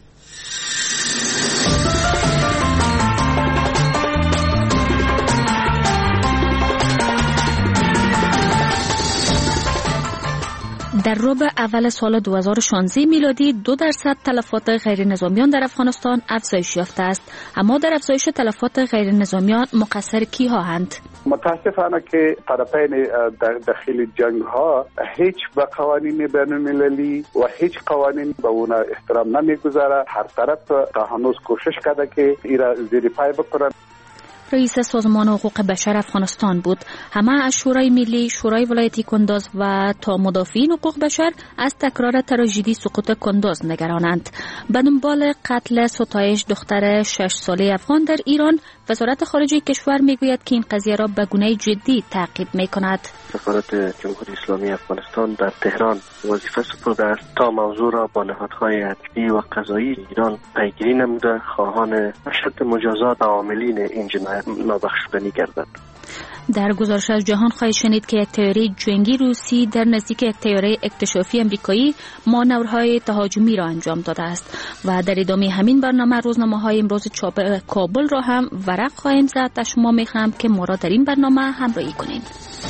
در ربع اول سال دو هزار و شانزده میلادی دو درصد تلفات غیر نظامیان در افغانستان افزایش یافته است. اما در افزایش تلفات غیر نظامیان مقصر کی هستند؟ متاسفانه که طرفین داخل جنگ ها هیچ به قوانین بین المللی و هیچ قوانین به اون احترام نمیگذاره. هر طرف تا هنوز کوشش کرده که ایرا زیر پای بکنند. رئیس سازمان حقوق بشر افغانستان بود. همه از شورای ملی، شورای ولایتی کنداز و تا مدافعین حقوق بشر از تکرار تراژدی سقوط کنداز نگرانند. به دنبال قتل ستایش دختر شش ساله افغان در ایران، وزارت خارجه کشور میگوید که این قضیه را به گونه جدی تعقیب میکند. سفارت جمهوری اسلامی افغانستان در تهران وظیفه سپرده است تا موضوع را با نهادهای عدلی و قضایی ایران پیگیری نموده، خواهان اشد مجازات عاملین این جنایت نابخشودنی گردد. در گزارش از جهان خواهید شنید که یک طیاره جنگی روسی در نزدیک یک طیاره اکتشافی امریکایی مانورهای تهاجمی را انجام داده است. و در ادامه همین برنامه روزنامه‌های امروز چاپ کابل را هم ورق خواهیم زد. از شما می‌خواهم که ما را در این برنامه همراهی کنید.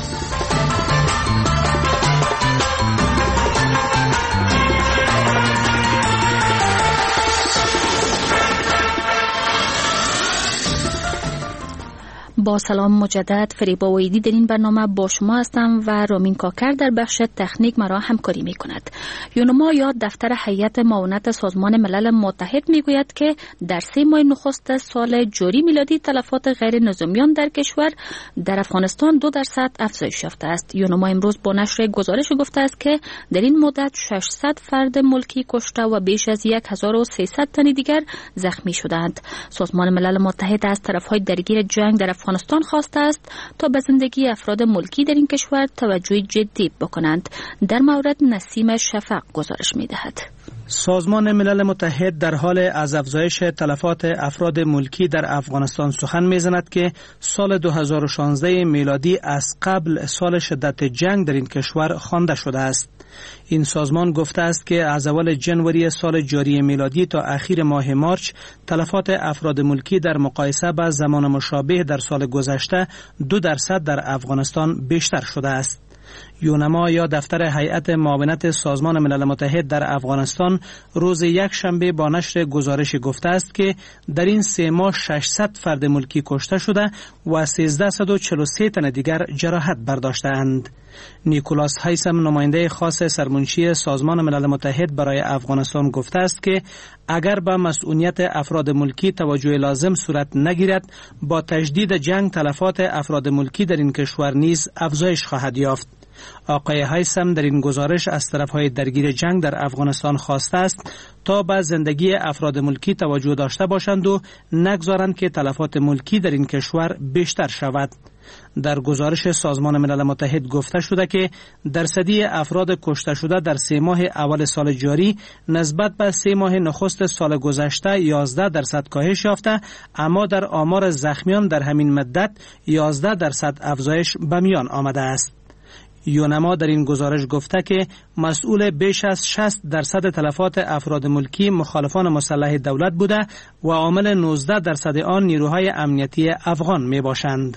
با سلام مجدد، فریبا ویدی در این برنامه با شما هستم و رامین کاکر در بخش تکنیک مرا همکاری می کند. یونما یا دفتر هیئت معاونت سازمان ملل متحد می گوید که در سه ماه نخست سال جاری میلادی تلفات غیر نظامیان در کشور در افغانستان دو درصد افزایش یافته است. یونما امروز با نشر گزارش گفته است که در این مدت ششصد فرد ملکی کشته و بیش از هزار و سیصد تن دیگر زخمی شدند. سازمان ملل متحد از طرفهای درگیر جنگ در افغانستان خواسته است تا به زندگی افراد ملکی در این کشور توجه جدی بکنند. در مورد نسیم شفق گزارش می‌دهد. سازمان ملل متحد در حال از افزایش تلفات افراد ملکی در افغانستان سخن می‌زند که سال دو هزار و شانزده میلادی از قبل سال شدت جنگ در این کشور خوانده شده است. این سازمان گفته است که از اول جنوری سال جاری میلادی تا اخیر ماه مارچ تلفات افراد ملکی در مقایسه با زمان مشابه در سال گذشته دو درصد در افغانستان بیشتر شده است. یونما یا دفتر هیئت معاونت سازمان ملل متحد در افغانستان روز یک شنبه با نشر گزارش گفته است که در این سه ماه ششصد فرد ملکی کشته شده و سیزده و چهل و سه تن دیگر جراحت برداشته‌اند. نیکولاس هایسم نماینده خاص سرمنشی سازمان ملل متحد برای افغانستان گفته است که اگر به مسئولیت افراد ملکی توجه لازم صورت نگیرد با تجدید جنگ تلفات افراد ملکی در این کشور نیز افزایش خواهد یافت. آقای هایسم در این گزارش از طرفهای درگیر جنگ در افغانستان خواسته است تا به زندگی افراد ملکی توجه داشته باشند و نگذارند که تلفات ملکی در این کشور بیشتر شود. در گزارش سازمان ملل متحد گفته شده که درصدی افراد کشته شده در سه ماه اول سال جاری نسبت به سه ماه نخست سال گذشته یازده درصد کاهش یافته، اما در آمار زخمیان در همین مدت یازده درصد افزایش به میان آمده است. یونما در این گزارش گفته که مسئول بیش از شصت درصد تلفات افراد ملکی مخالفان مسلح دولت بوده و عامل نوزده درصد آن نیروهای امنیتی افغان می باشند.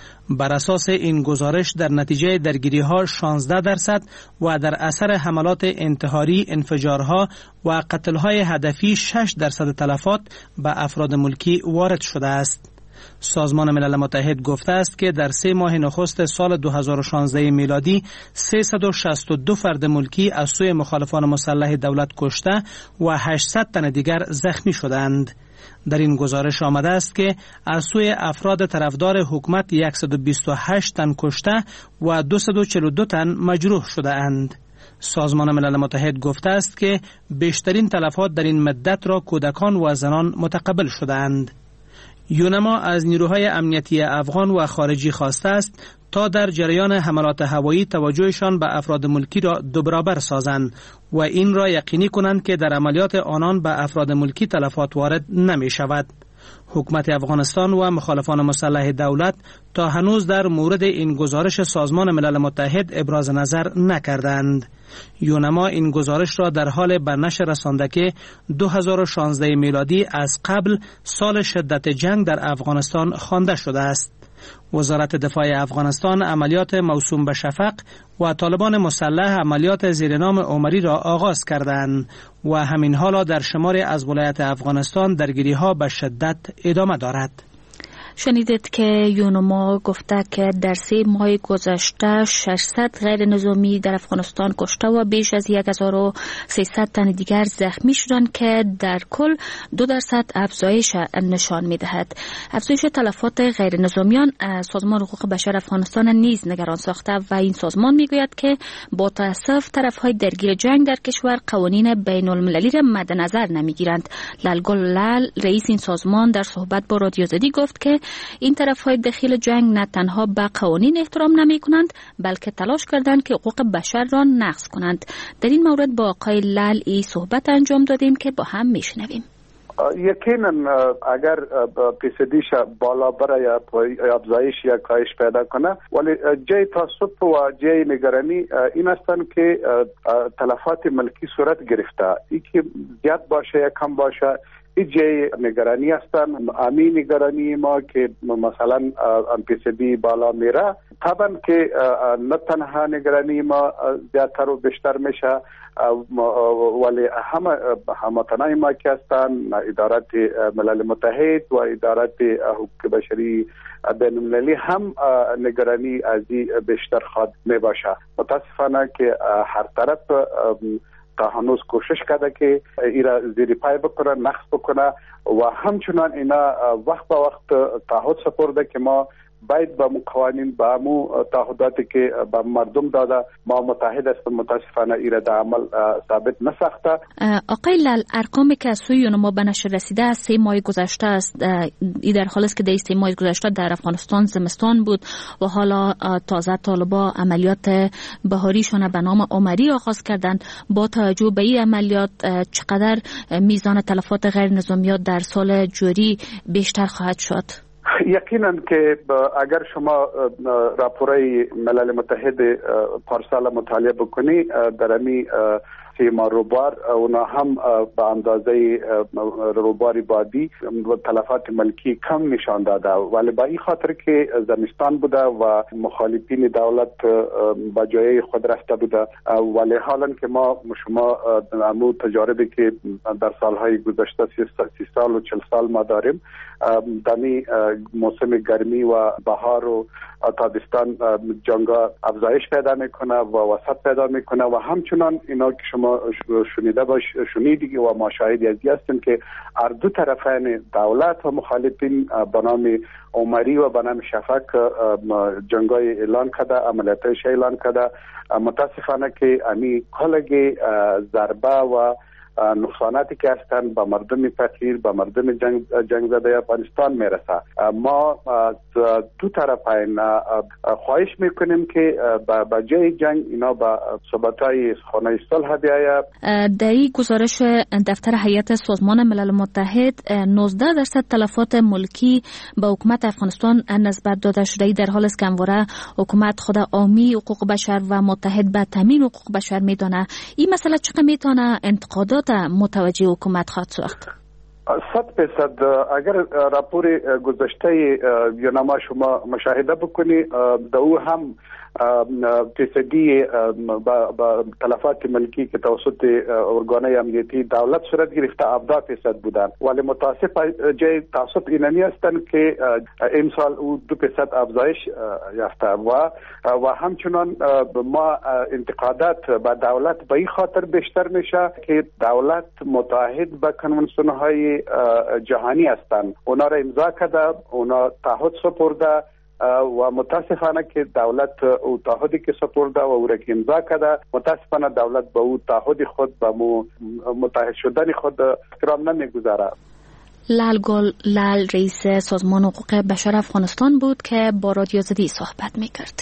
بر اساس این گزارش در نتیجه درگیری ها شانزده درصد و در اثر حملات انتحاری، انفجارها و قتل های هدفی شش درصد تلفات به افراد ملکی وارد شده است. سازمان ملل متحد گفته است که در سه ماه نخست سال دو هزار و شانزده میلادی سیصد و شصت و دو فرد ملکی از سوی مخالفان مسلح دولت کشته و هشتصد تن دیگر زخمی شدند. در این گزارش آمده است که از سوی افراد طرفدار حکومت صد و بیست و هشت تن کشته و دویست و چهل و دو تن مجروح شده اند. سازمان ملل متحد گفته است که بیشترین تلفات در این مدت را کودکان و زنان متقبل شده اند. یونما از نیروهای امنیتی افغان و خارجی خواسته است تا در جریان حملات هوایی توجهشان به افراد ملکی را دو برابر سازند و این را یقینی کنند که در عملیات آنان به افراد ملکی تلفات وارد نمی شود. حکومت افغانستان و مخالفان مسلح دولت تا هنوز در مورد این گزارش سازمان ملل متحد ابراز نظر نکردند. یونما این گزارش را در حال به نشر رسانده که دو هزار و شانزده میلادی از قبل سال شدت جنگ در افغانستان خوانده شده است. وزارت دفاع افغانستان عملیات موسوم به شفق و طالبان مسلح عملیات زیر نام عمری را آغاز کردند و همین حالا در شماری از ولایت افغانستان درگیری‌ها به شدت ادامه دارد. شنیدید که یونما گفته که در سه ماه گذشته ششصد غیر نظامی در افغانستان کشته و بیش از هزار و سیصد تن دیگر زخمی شدند که در کل دو درصد افزایش نشان می‌دهد. افزایش تلفات غیر نظامیان سازمان حقوق بشر افغانستان نیز نگران ساخته و این سازمان میگوید که با تأسف طرف‌های درگیر جنگ در کشور قوانین بین‌المللی را مد نظر نمی‌گیرند. لالگل لال رئیس این سازمان در صحبت با رادیو زدی گفت که این طرف‌های داخل جنگ نه تنها به قوانین احترام نمی کنند بلکه تلاش کردند که حقوق بشر را نقض کنند. در این مورد با آقای لال ای صحبت انجام دادیم که با هم میشنویم. یقینا اگر فیصدیش بالا بره یا افزایش یا کاهش پیدا کنه، ولی جای تعصب و جای نگرانی این هستند که تلفات ملکی صورت گرفته، ای که زیاد باشه یا کم باشه ایجای نگرانی هستن. امی نگرانی ما که مثلا فیصدی بالا میره، طبعا که نه تنها نگرانی ما زیادتر و بیشتر میشه، ولی همه هموطنای ما که هستن، ادارت ملل متحد و ادارت حقوق بشری بین المللی هم نگرانی از این بیشتر خواهد می باشه. متاسفانه که هر طرف تا هنوز کوشش کرده که ایرا زیر پای بکنه، نقص بکنه و همچنان اینا وقت با وقت تعهد سپرده که ما باید با قوانین با مو تعهداتی که با مردم داده ما متحد هستیم. متاسفانه ایرا در عمل ثابت نساخته. آقای لال، ارقامی که از سوی یونما به نشر رسیده از سه ماه گذشته است، این در حالی است که در سه ماه گذشته در افغانستان زمستان بود و حالا تازه طالبان عملیات بهاریشان به نام عمری آغاز کردند. با توجه به این عملیات چقدر میزان تلفات غیر نظامیات در سال جاری بیشتر خواهد شد؟ یقینا که اگر شما راپورای ملل متحد پارسال مطالعه بکنی، در امی سیما روبار اونا هم به اندازه روباری بادی و تلفات ملکی کم نشان داده، ولی با این خاطر که زمستان بوده و مخالفین دولت با جای خود رفته بوده، ولی حالا که ما شما امو تجاربی که در سالهای گذشته سی سال و چل سال ما داریم، دمی موسم گرمی و بهار و تابستان جنگا افزایش پیدا میکنه و وسط پیدا میکنه و همچنان اینا که شما شنیده باش شنیدی و ما شاهدی از هستیم که هر دو طرفین دولت و مخالفین به نام عمری و به نام شفق جنگای اعلان کرده، عملیاتش اعلان کرده. متاسفانه که امی کلگی ضربه و نقصاناتی که هستند به مردم فقیر، به مردم جنگ جنگ زده افغانستان میرسه. ما دو طرفین خواهش میکنیم که با جای جنگ اینا با صحبت‌های خانه صلح بیاید. در این گزارش دفتر هیئت سازمان ملل متحد نوزده درصد تلفات ملکی به حکومت افغانستان نسبت داده شده، در حالی است که همواره حکومت خود عامی حقوق بشر و متحد به تامین حقوق بشر میدانه. این مسئله چقدر میتونه انتقادات متوجه حکومت خواهد ساخت؟ صد درصد اگر راپور گذشته یونما شما مشاهده بکنی، در او هم فیصدی با تلفات ملکی که توسط ارگانهای امنیتی دولت صورت گرفته هفده درصد بودند، ولی متاسف جای تاسف اینمی هستند که این سال او دو درصد افزایش یافته و و همچنان ما انتقادات به دولت به این خاطر بیشتر میشه که دولت متحد به کنونسیون های جهانی هستند، اونا را امضا کرده، اونا تعهد سپرده و متاسفانه که دولت او تعهدی که سپرده و او را که امضا کرده، متاسفانه دولت به او تعهد خود به متحد شدن خود احترام نمیگذاره. لال گل لال رئیس سازمان حقوق بشر افغانستان بود که با رادیو زدی صحبت میکرد.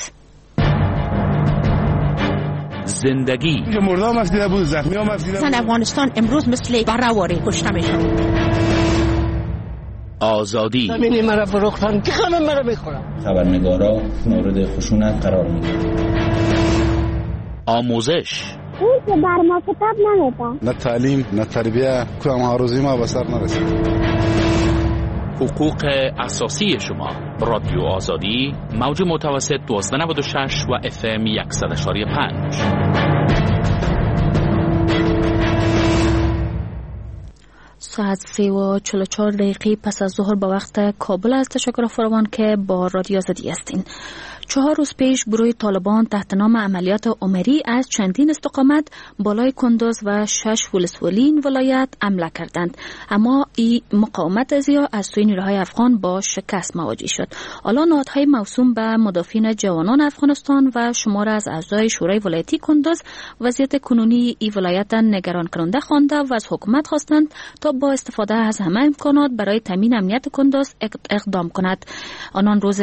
زندگی مردم افزیده بود، زخمی هم افزیده بود. افغانستان امروز مثل برآوری کشته میشه. آزادی زمین مرا فروختن که همه مرا میخورن. خبرنگارا مورد خشونت قرار میدن. آموزش اون که بر ما کتاب نمیدن، نه تعلیم نه تربیه، که هم روزی ما به سر نرسید. حقوق اساسی شما. رادیو آزادی موج متوسط دوازده نود و شش و اف ام صد و پنج. ساعت سه و چهل و چهار دقیقه پس از ظهر با وقت کابل است. تشکر فراوان که با رادیو آزادی هستین. چهار روز پیش گروه طالبان تحت نام عملیات عمری از چندین استقامت بالای کندوز و شش ولسوالی این ولایت حمله کردند، اما این مقاومت زیاد از سوی نیروهای افغان با شکست مواجه شد. حالا نهادهای موسوم به مدافعین جوانان افغانستان و شمار از اعضای شورای ولایتی کندوز وضعیت کنونی این ولایت نگران کننده خوانده و از حکومت خواستند تا با استفاده از همه امکانات برای تامین امنیت کندوز اقدام کند. آنان روز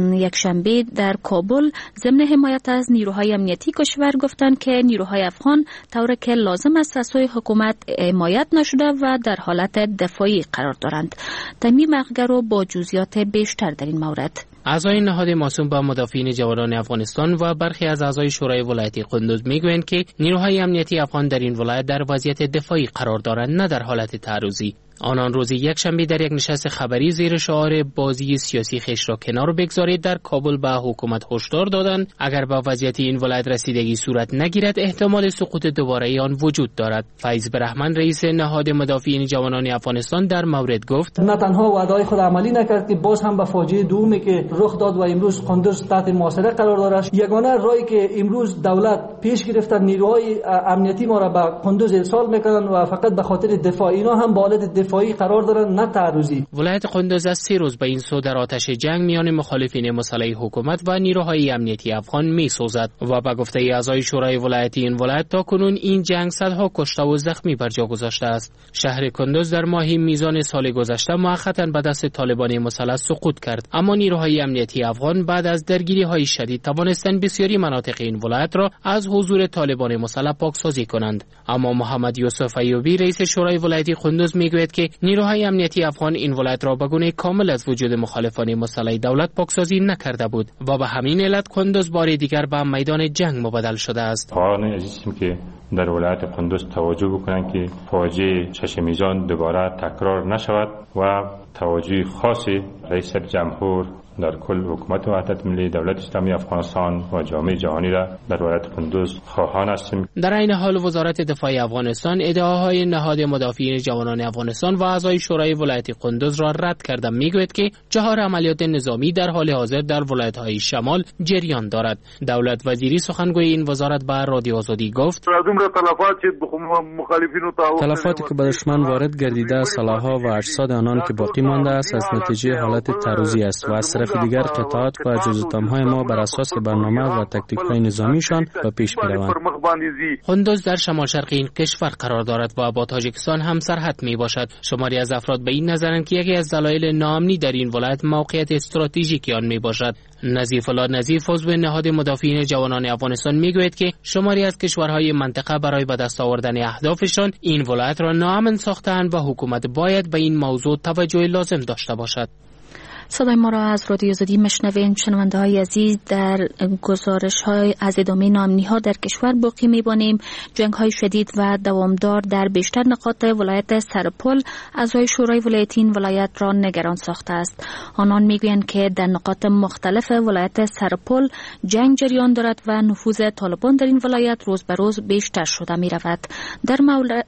یکشنبه در کابل ضمن حمایت از نیروهای امنیتی کشور گفتند که نیروهای افغان طوری که لازم است از سوی حکومت حمایت نشده و در حالت دفاعی قرار دارند. تمیم اخگر با جزئیات بیشتر در این مورد. اعضای نهاد موسوم به مدافعین جوانان افغانستان و برخی از اعضای شورای ولایتی قندوز میگویند که نیروهای امنیتی افغان در این ولایت در وضعیت دفاعی قرار دارند، نه در حالت تعرضی. آنان روز یکشنبه در یک نشست خبری زیر شعار بازی سیاسی خویش را کنار بگذارید در کابل به حکومت هشدار دادند اگر به وضعیت این ولایت رسیدگی صورت نگیرد احتمال سقوط دوباره آن وجود دارد. فیض برحمن رئیس نهاد مدافعین جوانان افغانستان در مورد گفت نه تنها وعده خود عملی نکرد که باز هم به فاجعه دومی که رخ داد و امروز قندوز تحت محاصره قرار دارد. یگانه راهی که امروز دولت پیش گرفته نیروهای امنیتی ما را به قندوز ارسال میکنند و فقط به خاطر دفاع، اینا هم با حالت دفاعی قرار دارن نه تعرضی. ولایت قندوز از سه روز به این سو در آتش جنگ میان مخالفین مسلح حکومت و نیروهای امنیتی افغان میسوزد و به گفته اعضای شورای ولایتی این ولایت تا کنون این جنگ صدها کشته و زخمی بر جا گذاشته است. شهر قندوز در ماه میزان سال گذشته موقتا به دست طالبان مسلح سقوط کرد، اما نیروهای امنیتی افغان بعد از درگیری‌های شدید توانستند بسیاری مناطق این ولایت را از حضور طالبان مسلح پاکسازی کنند. اما محمد یوسف ایوبی رئیس شورای ولایتی قندوز میگوید که نیروهای امنیتی افغان این ولایت را به گونه کامل از وجود مخالفان مسلح دولت پاکسازی نکرده بود و به همین علت قندوز بار دیگر به میدان جنگ مبدل شده است. خواهان عزیزم که در ولایت قندوز توجه بکنند که فاجعه چشم‌میزان دوباره تکرار نشود و توجه خاصی رئیس جمهور در کل حکومت وحدت ملی دولت اسلامی افغانستان و جامعه جهانی را در ولایت قندوز خواهان هستیم. در این حال وزارت دفاع افغانستان ادعاهای نهاد مدافعین جوانان افغانستان و اعضای شورای ولایتی قندوز را رد کرده، میگوید که چهار عملیات نظامی در حال حاضر در ولایت‌های شمال جریان دارد. دولت وزیری سخنگوی این وزارت به رادیو آزادی گفت: تلفاتی که به دشمن وارد گردیده سلاح‌ها و اجساد آنان که باقی مانده است از نتیجه حالت تعرضی است و از طرف دیگر قطعات و جزءاتم‌های ما بر اساس برنامه و تاکتیک‌های نظامیشان به پیش می‌روند. قندوز در شمال شرق این کشور قرار دارد و با تاجیکستان هم سرحد میباشد. شماری از افراد به این نظرند که یکی از دلایل ناامنی در این ولایت موقعیت استراتژیکی آن میباشد. نظیف الله نظیف عضو نهاد مدافعین جوانان افغانستان میگوید که شماری از کشورهای منطقه برای به دست آوردن اهدافشان این ولایت را ناامن ساختند و حکومت باید به این موضوع توجه لازم داشته باشد. صدای ما را از رادیو آزادی مشنوین. شنونده های عزیز، در گزارش های از ادامه ناامنی ها در کشور باقی میبانیم. جنگ های شدید و دوامدار در بیشتر نقاط ولایت سرپل اعضای شورای ولایتی این ولایت را نگران ساخته است. آنان میگویند که در نقاط مختلف ولایت سرپل جنگ جریان دارد و نفوذ طالبان در این ولایت روز به روز بیشتر شده می رود. در مورد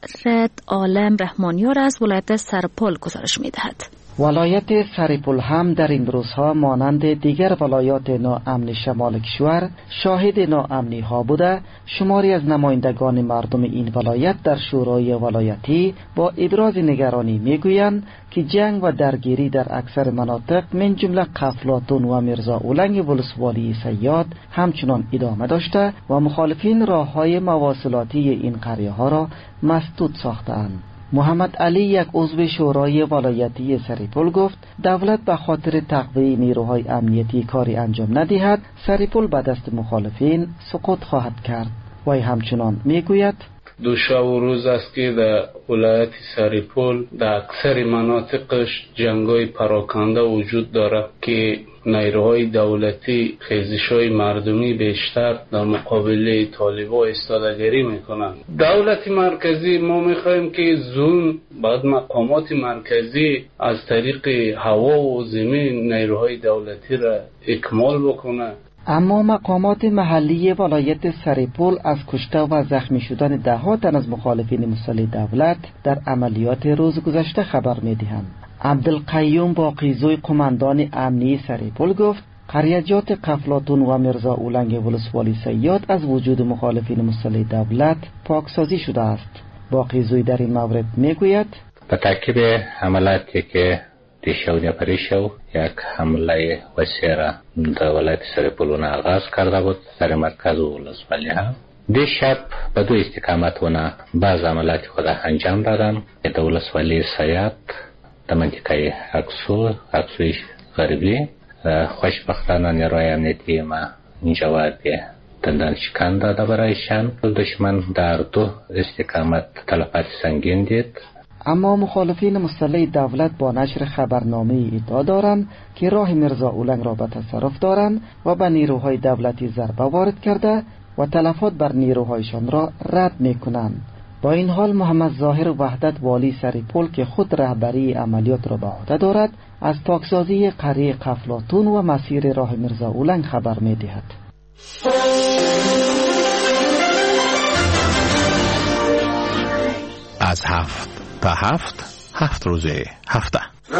عالم رحمانیار از ولایت سرپل گزارش می دهد. ولایت سرپل هم در این روزها مانند دیگر ولایات ناامن شمال کشور شاهد ناامنی ها بوده. شماری از نمایندگان مردم این ولایت در شورای ولایتی با ابراز نگرانی میگویند که جنگ و درگیری در اکثر مناطق من جمله قفلاتون و مرزا اولنگ ولسوالی صیاد همچنان ادامه داشته و مخالفین راههای مواصلاتی این قریه ها را مسدود ساختند. محمد علی، یک عضو شورای ولایتی سرپل، گفت دولت به خاطر تقویه نیروهای امنیتی کاری انجام ندهد سرپل به دست مخالفین سقوط خواهد کرد. وی همچنان میگوید دو شب و روز است که در ولایت سرپل در اکثر مناطقش جنگای پراکنده وجود دارد که نیروهای دولتی خیزش‌های مردمی بیشتر در مقابل طالبان ایستادگی میکنند. دولت مرکزی ما میخوایم که زون بعد مقامات مرکزی از طریق هوا و زمین نیروهای دولتی را اکمال بکنه. اما مقامات محلی ولایت سرپل از کشته و زخمی شدن ده ها تن از مخالفین مسلح دولت در عملیات روز گذشته خبر میدهند. عبدالقیوم باقیزوی قماندان امنی سرپل گفت قریجات قفلاتون و مرزا اولنگ ولسوالی صیاد از وجود مخالفین مسلح دولت پاکسازی شده است. باقیزوی در این مورد میگوید به ترکیب حملاتی که دیشب و پریشب یک حمله وسیع را در ولایت سرپل آغاز کرده بود در مرکز ولسوالی ها. دیشب به دو استقامت ونا بعض عملات خود انجام دادن. در ولسوالی صیاد در منطقه اکسو اکسوی غربی خوشبختانه نیروهای امنیتی ما جواب دندان شکن داده برایشان. دشمن در دو استقامت تلفات سنگین دید. اما مخالفین مسلح دولت با نشر خبرنامه ادعا دارند که راه مرزا اولنگ را به تصرف دارند و به نیروهای دولتی ضربه وارد کرده و تلفات بر نیروهایشان را رد میکنند. با این حال محمد ظاهر وحدت والی سرپل که خود رهبری عملیات را به عهده دارد از پاکسازی قریه قفلاتون و مسیر راه مرزا اولنگ خبر میدهد. از هفت تا هفت هفت روزه هفته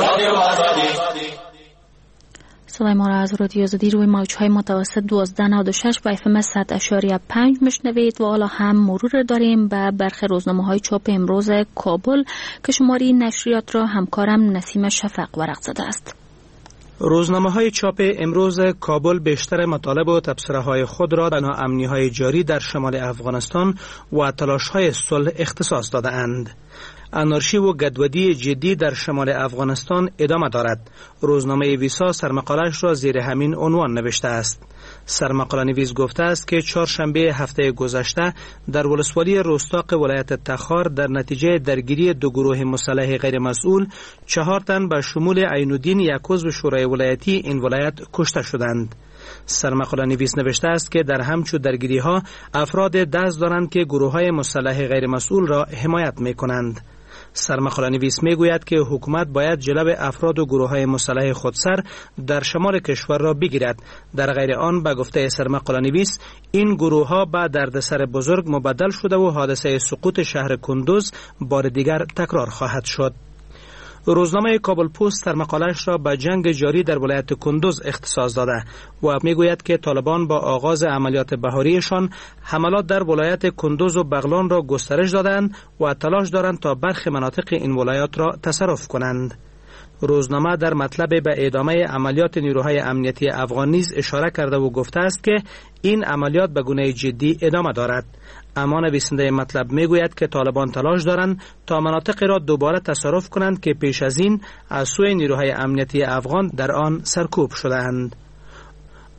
صدای ما را از رادیو آزادی روی موج‌های متوسط دوازده نود و شش و اف ام صد اشاریه پنج میشنوید و حالا هم مرور داریم به برخی روزنامه‌های چاپ امروز کابل که شماری نشریات را همکارم نسیم شفق ورق زده است. روزنامه های چاپ امروز کابل بیشتر مطالب و تبصره های خود را به ناامنی های جاری در شمال افغانستان و تلاش های صلح اختصاص داده اند. انارشی و گدودی جدی در شمال افغانستان ادامه دارد. روزنامه ویسا سرمقالش را زیر همین عنوان نوشته است. سرمقاله نویس گفته است که چهارشنبه هفته گذشته در ولسوالی رستاق ولایت تخار در نتیجه درگیری دو گروه مسلح غیر مسئول چهار تن به شمول عینالدین یک عضو شورای ولایتی این ولایت کشته شدند. سرمقاله نویس نوشته است که در همچو درگیری ها افراد دست دارند که گروه های مسلح غیر مسئول را حمایت می کنند. سرمقاله نویس می گوید که حکومت باید جلب افراد و گروه های مسلح خودسر در شمال کشور را بگیرد. در غیر آن به گفته سرمقاله نویس این گروه ها به دردسر بزرگ مبدل شده و حادثه سقوط شهر کندوز بار دیگر تکرار خواهد شد. روزنامه کابل پست در مقاله‌اش را به جنگ جاری در ولایت کندوز اختصاص داده و میگوید که طالبان با آغاز عملیات بهاریشان حملات در ولایت کندوز و بغلان را گسترش دادند و تلاش دارند تا برخی مناطق این ولایات را تصرف کنند. روزنامه در مطلب به ادامه عملیات نیروهای امنیتی افغان نیز اشاره کرده و گفته است که این عملیات به گونه جدی ادامه دارد. اما نویسنده مطلب میگوید که طالبان تلاش دارند تا مناطقی را دوباره تصرف کنند که پیش از این از سوی نیروهای امنیتی افغان در آن سرکوب شده‌اند.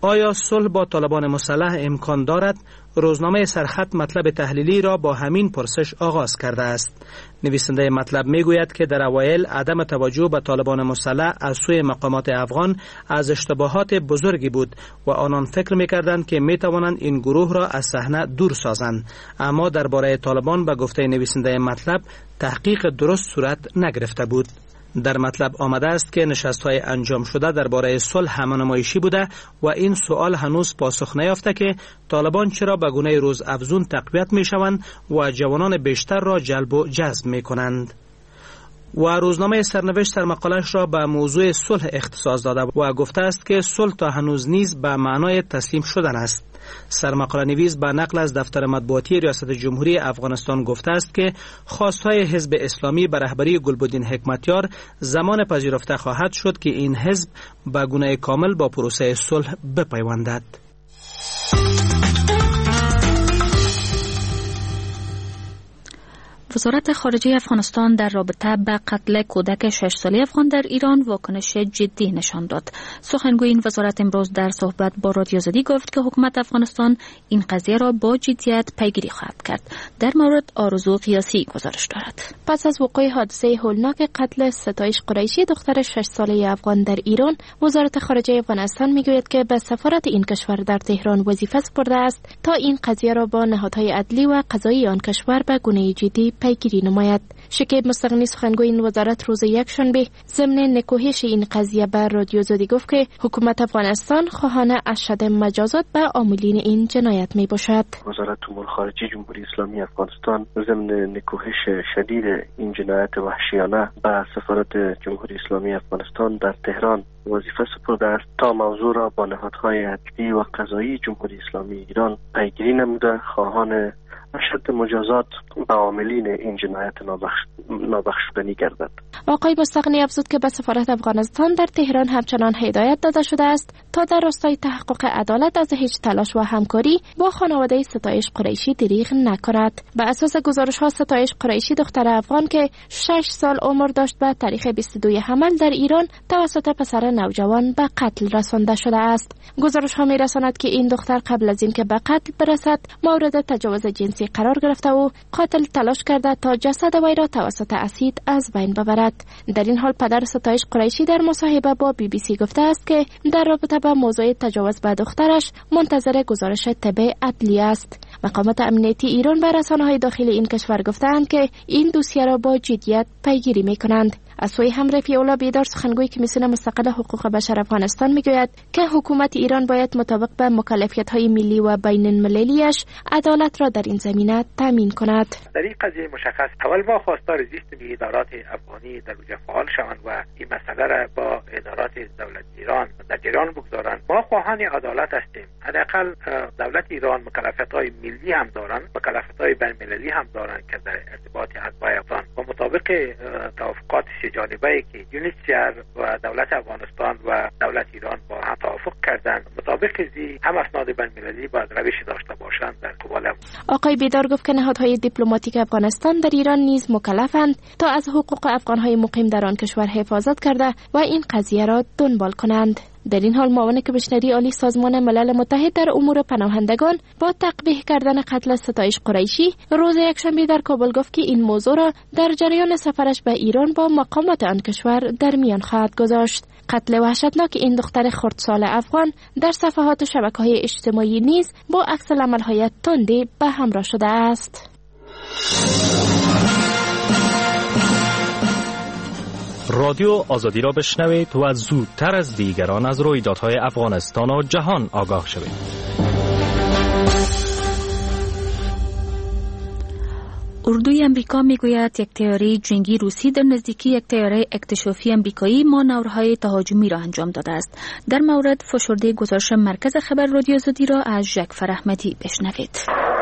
آیا صلح با طالبان مسلح امکان دارد؟ روزنامه سرخط مطلب تحلیلی را با همین پرسش آغاز کرده است. نویسنده مطلب می گوید که در اوایل عدم توجه به طالبان مسلح از سوی مقامات افغان از اشتباهات بزرگی بود و آنان فکر می کردند که می توانند این گروه را از صحنه دور سازند. اما درباره طالبان به گفته نویسنده مطلب تحقیق درست صورت نگرفته بود. در مطلب آمده است که نشست‌های انجام شده درباره صلح همنمایشی بوده و این سوال هنوز پاسخ نیافته که طالبان چرا به گونه روز افزون تقویت می‌شوند و جوانان بیشتر را جلب و جذب می‌کنند. و روزنامه سرنوشت سرمقالش را به موضوع صلح اختصاص داده و گفته است که صلح تا هنوز نیز به معنای تسلیم شدن است. سرمقاله نویس به نقل از دفتر مطبوعاتی ریاست جمهوری افغانستان گفته است که خواستهای حزب اسلامی به رهبری گلبدین حکمتیار زمان پذیرفته خواهد شد که این حزب به گونه کامل با پروسه صلح بپیوندد. وزارت خارجه افغانستان در رابطه با قتل کودک شش ساله افغان در ایران واکنش جدی نشان داد. سخنگوی این وزارت امروز در صحبت با رادیو آزادی گفت که حکومت افغانستان این قضیه را با جدیت پیگیری خواهد کرد. در مورد آرزو قیاسی گزارش دارد. پس از وقوع حادثه هولناک قتل ستایش قریشی دختر شش ساله افغان در ایران، وزارت خارجه افغانستان میگوید که به سفارت این کشور در تهران وظیفه سپرده است تا این قضیه را با نهادهای عدلی و قضایی آن کشور به گونه جدی پیگیری نماید. شکیب مستغنی سخنگوی این وزارت روز یکشنبه ضمن نکوهش این قضیه به رادیو آزادی گفت که حکومت افغانستان خواهان اشد مجازات به عاملین این جنایت می باشد. وزارت امور خارجه جمهوری اسلامی افغانستان ضمن نکوهش شدید این جنایت وحشیانه به سفارت جمهوری اسلامی افغانستان در تهران وظیفه سپرده است تا موضوع را با نهادهای عدلی و قضایی جمهوری اسلامی ایران پیگیری نموده خواهان اشد مجازات به عاملین این جنایت نابخشودنی گردد. آقای مستغنی افزود که به سفارت افغانستان در تهران همچنان هدایت داده شده است تا در راستای تحقق عدالت از هیچ تلاش و همکاری با خانواده ستایش قریشی دریغ نکند. به اساس گزارش ها ستایش قریشی دختر افغان که شش سال عمر داشت به تاریخ بیست و دو حمل در ایران توسط پسر نوجوان به قتل رسانده شده است. گزارش ها می رساند که این دختر قبل از اینکه به قتل برسد مورد تجاوز جنسی قرار گرفته و قاتل تلاش کرده تا جسد وی را توسط اسید از بین ببرد. در این حال پدر ستایش قریشی در مصاحبه با بی بی سی گفته است که در رابطه با موضوع تجاوز به دخترش منتظر گزارش طب عدلی است. مقامات امنیتی ایران به رسانه‌های داخلی این کشور گفتند که این دوسیه را با جدیت پیگیری می‌کنند. از سوی هم رفیع الله بیدار سخنگوی کمیسیون مستقل حقوق بشر افغانستان میگوید که حکومت ایران باید مطابق به مکلفیت‌های ملی و بین المللیش عدالت را در این زمینه تامین کند. در این قضیه مشخص اول ما خواستار زیستیم ادارات افغانی در وجه فعال شوند و این مسئله را با ادارات دولت ایران در جریان بگذارند. ما خواهان عدالت هستیم. حداقل دولت ایران مکلفیت‌های ملی هم دارند، مکلفیت‌های بین المللی هم دارند که در ارتباط اتباع افغان و مطابق توافقات جانبه‌ای که یونیسیار و دولت افغانستان و دولت ایران با هم توافق کردند، مطابق زی هم اسناد بین‌المللی باید روش داشته باشند در قبال. آقای بیدار گفت که نهادهای دیپلماتیک افغانستان در ایران نیز مکلفند تا از حقوق افغانهای مقیم در آن کشور حفاظت کرده و این قضیه را دنبال کنند. در این حال معاون کمیشنری عالی سازمان ملل متحد در امور پناهندگان با تقبیح کردن قتل ستایش قریشی روز یکشنبه در کابل گفت که این موضوع را در جریان سفرش به ایران با مقامات آن کشور در میان خواهد گذاشت. قتل وحشتناک این دختر خردسال افغان در صفحات شبکه‌های اجتماعی نیز با عکس العمل‌های تندی به همراه شده است. رادیو آزادی را بشنوید و زودتر از دیگران از رویدادهای افغانستان و جهان آگاه شوید. اردوی امریکا میگوید یک طیاره جنگی روسی در نزدیکی یک طیاره اکتشافی امریکایی مانورهای تهاجمی را انجام داده است. در مورد فشرده گزارش مرکز خبر رادیو آزادی را از ژکفر احمدی بشنوید.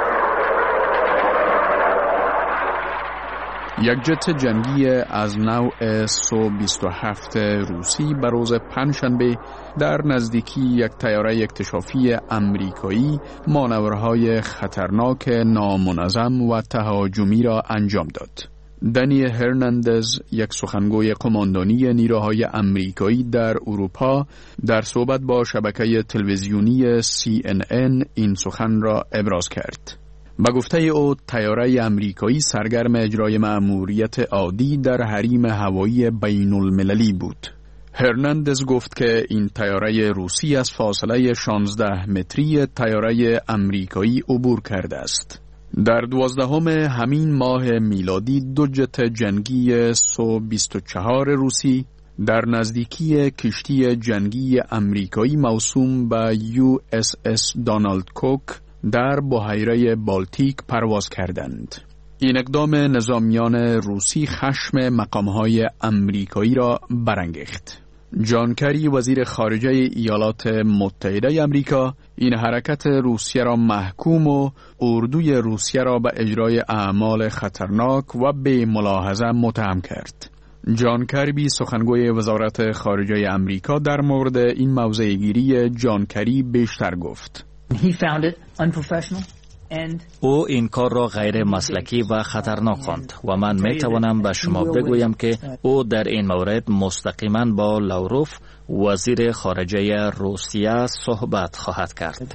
یک جت جنگی از نوع سو بیست و هفت روسی به روز پنجشنبه در نزدیکی یک طیاره اکتشافی امریکایی مانورهای خطرناک نامنظم و تهاجمی را انجام داد. دنی هرناندز، یک سخنگوی قماندانی نیروهای امریکایی در اروپا، در صحبت با شبکه تلویزیونی سی ان ان این سخن را ابراز کرد. با گفته او طیاره امریکایی سرگرم اجرای مأموریت عادی در حریم هوایی بین المللی بود. هرناندز گفت که این طیاره روسی از فاصله شانزده متری طیاره امریکایی عبور کرده است. در دوازدهم همین ماه میلادی دو جت جنگی سو بیست و چهار روسی در نزدیکی کشتی جنگی امریکایی موسوم به یو اس اس دانالد کوک در بحیره بالتیک پرواز کردند. این اقدام نظامیان روسی خشم مقامهای امریکایی را برانگیخت. جان کری وزیر خارجه ایالات متحده امریکا این حرکت روسیه را محکوم و اردوی روسیه را به اجرای اعمال خطرناک و بی ملاحظه متهم کرد. جان کربی سخنگوی وزارت خارجه امریکا در مورد این موضع گیری جان کری بیشتر گفت. He found it unprofessional. او این کار را غیر مسلکی و خطرناک خواند و من می توانم به شما بگویم که او در این مورد مستقیما با لاوروف وزیر خارجه روسیه صحبت خواهد کرد.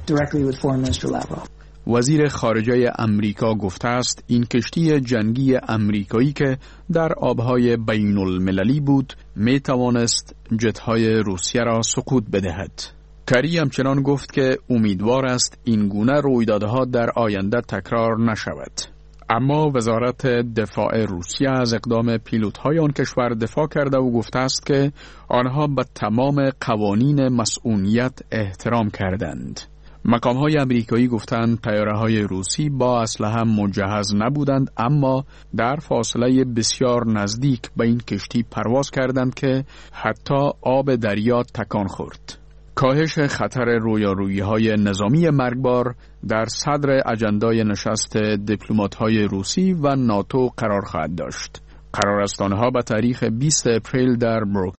وزیر خارجه امریکا گفته است این کشتی جنگی امریکایی که در آبهای بین المللی بود می توانست جتهای روسیه را سقوط بدهد. کری همچنان گفت که امیدوار است این گونه رویدادها در آینده تکرار نشود. اما وزارت دفاع روسیه از اقدام پیلوت‌های آن کشور دفاع کرده و گفته است که آنها به تمام قوانین مسئولیت احترام کردند. مقام‌های امریکایی گفتند طیاره‌های روسی با اسلحه مجهز نبودند، اما در فاصله بسیار نزدیک به این کشتی پرواز کردند که حتی آب دریا تکان خورد. کاهش خطر رویارویی‌های نظامی مرگبار در صدر اجندای نشست دیپلمات‌های روسی و ناتو قرار خواهد داشت. قرار است آنها به تاریخ بیست اپریل در بروک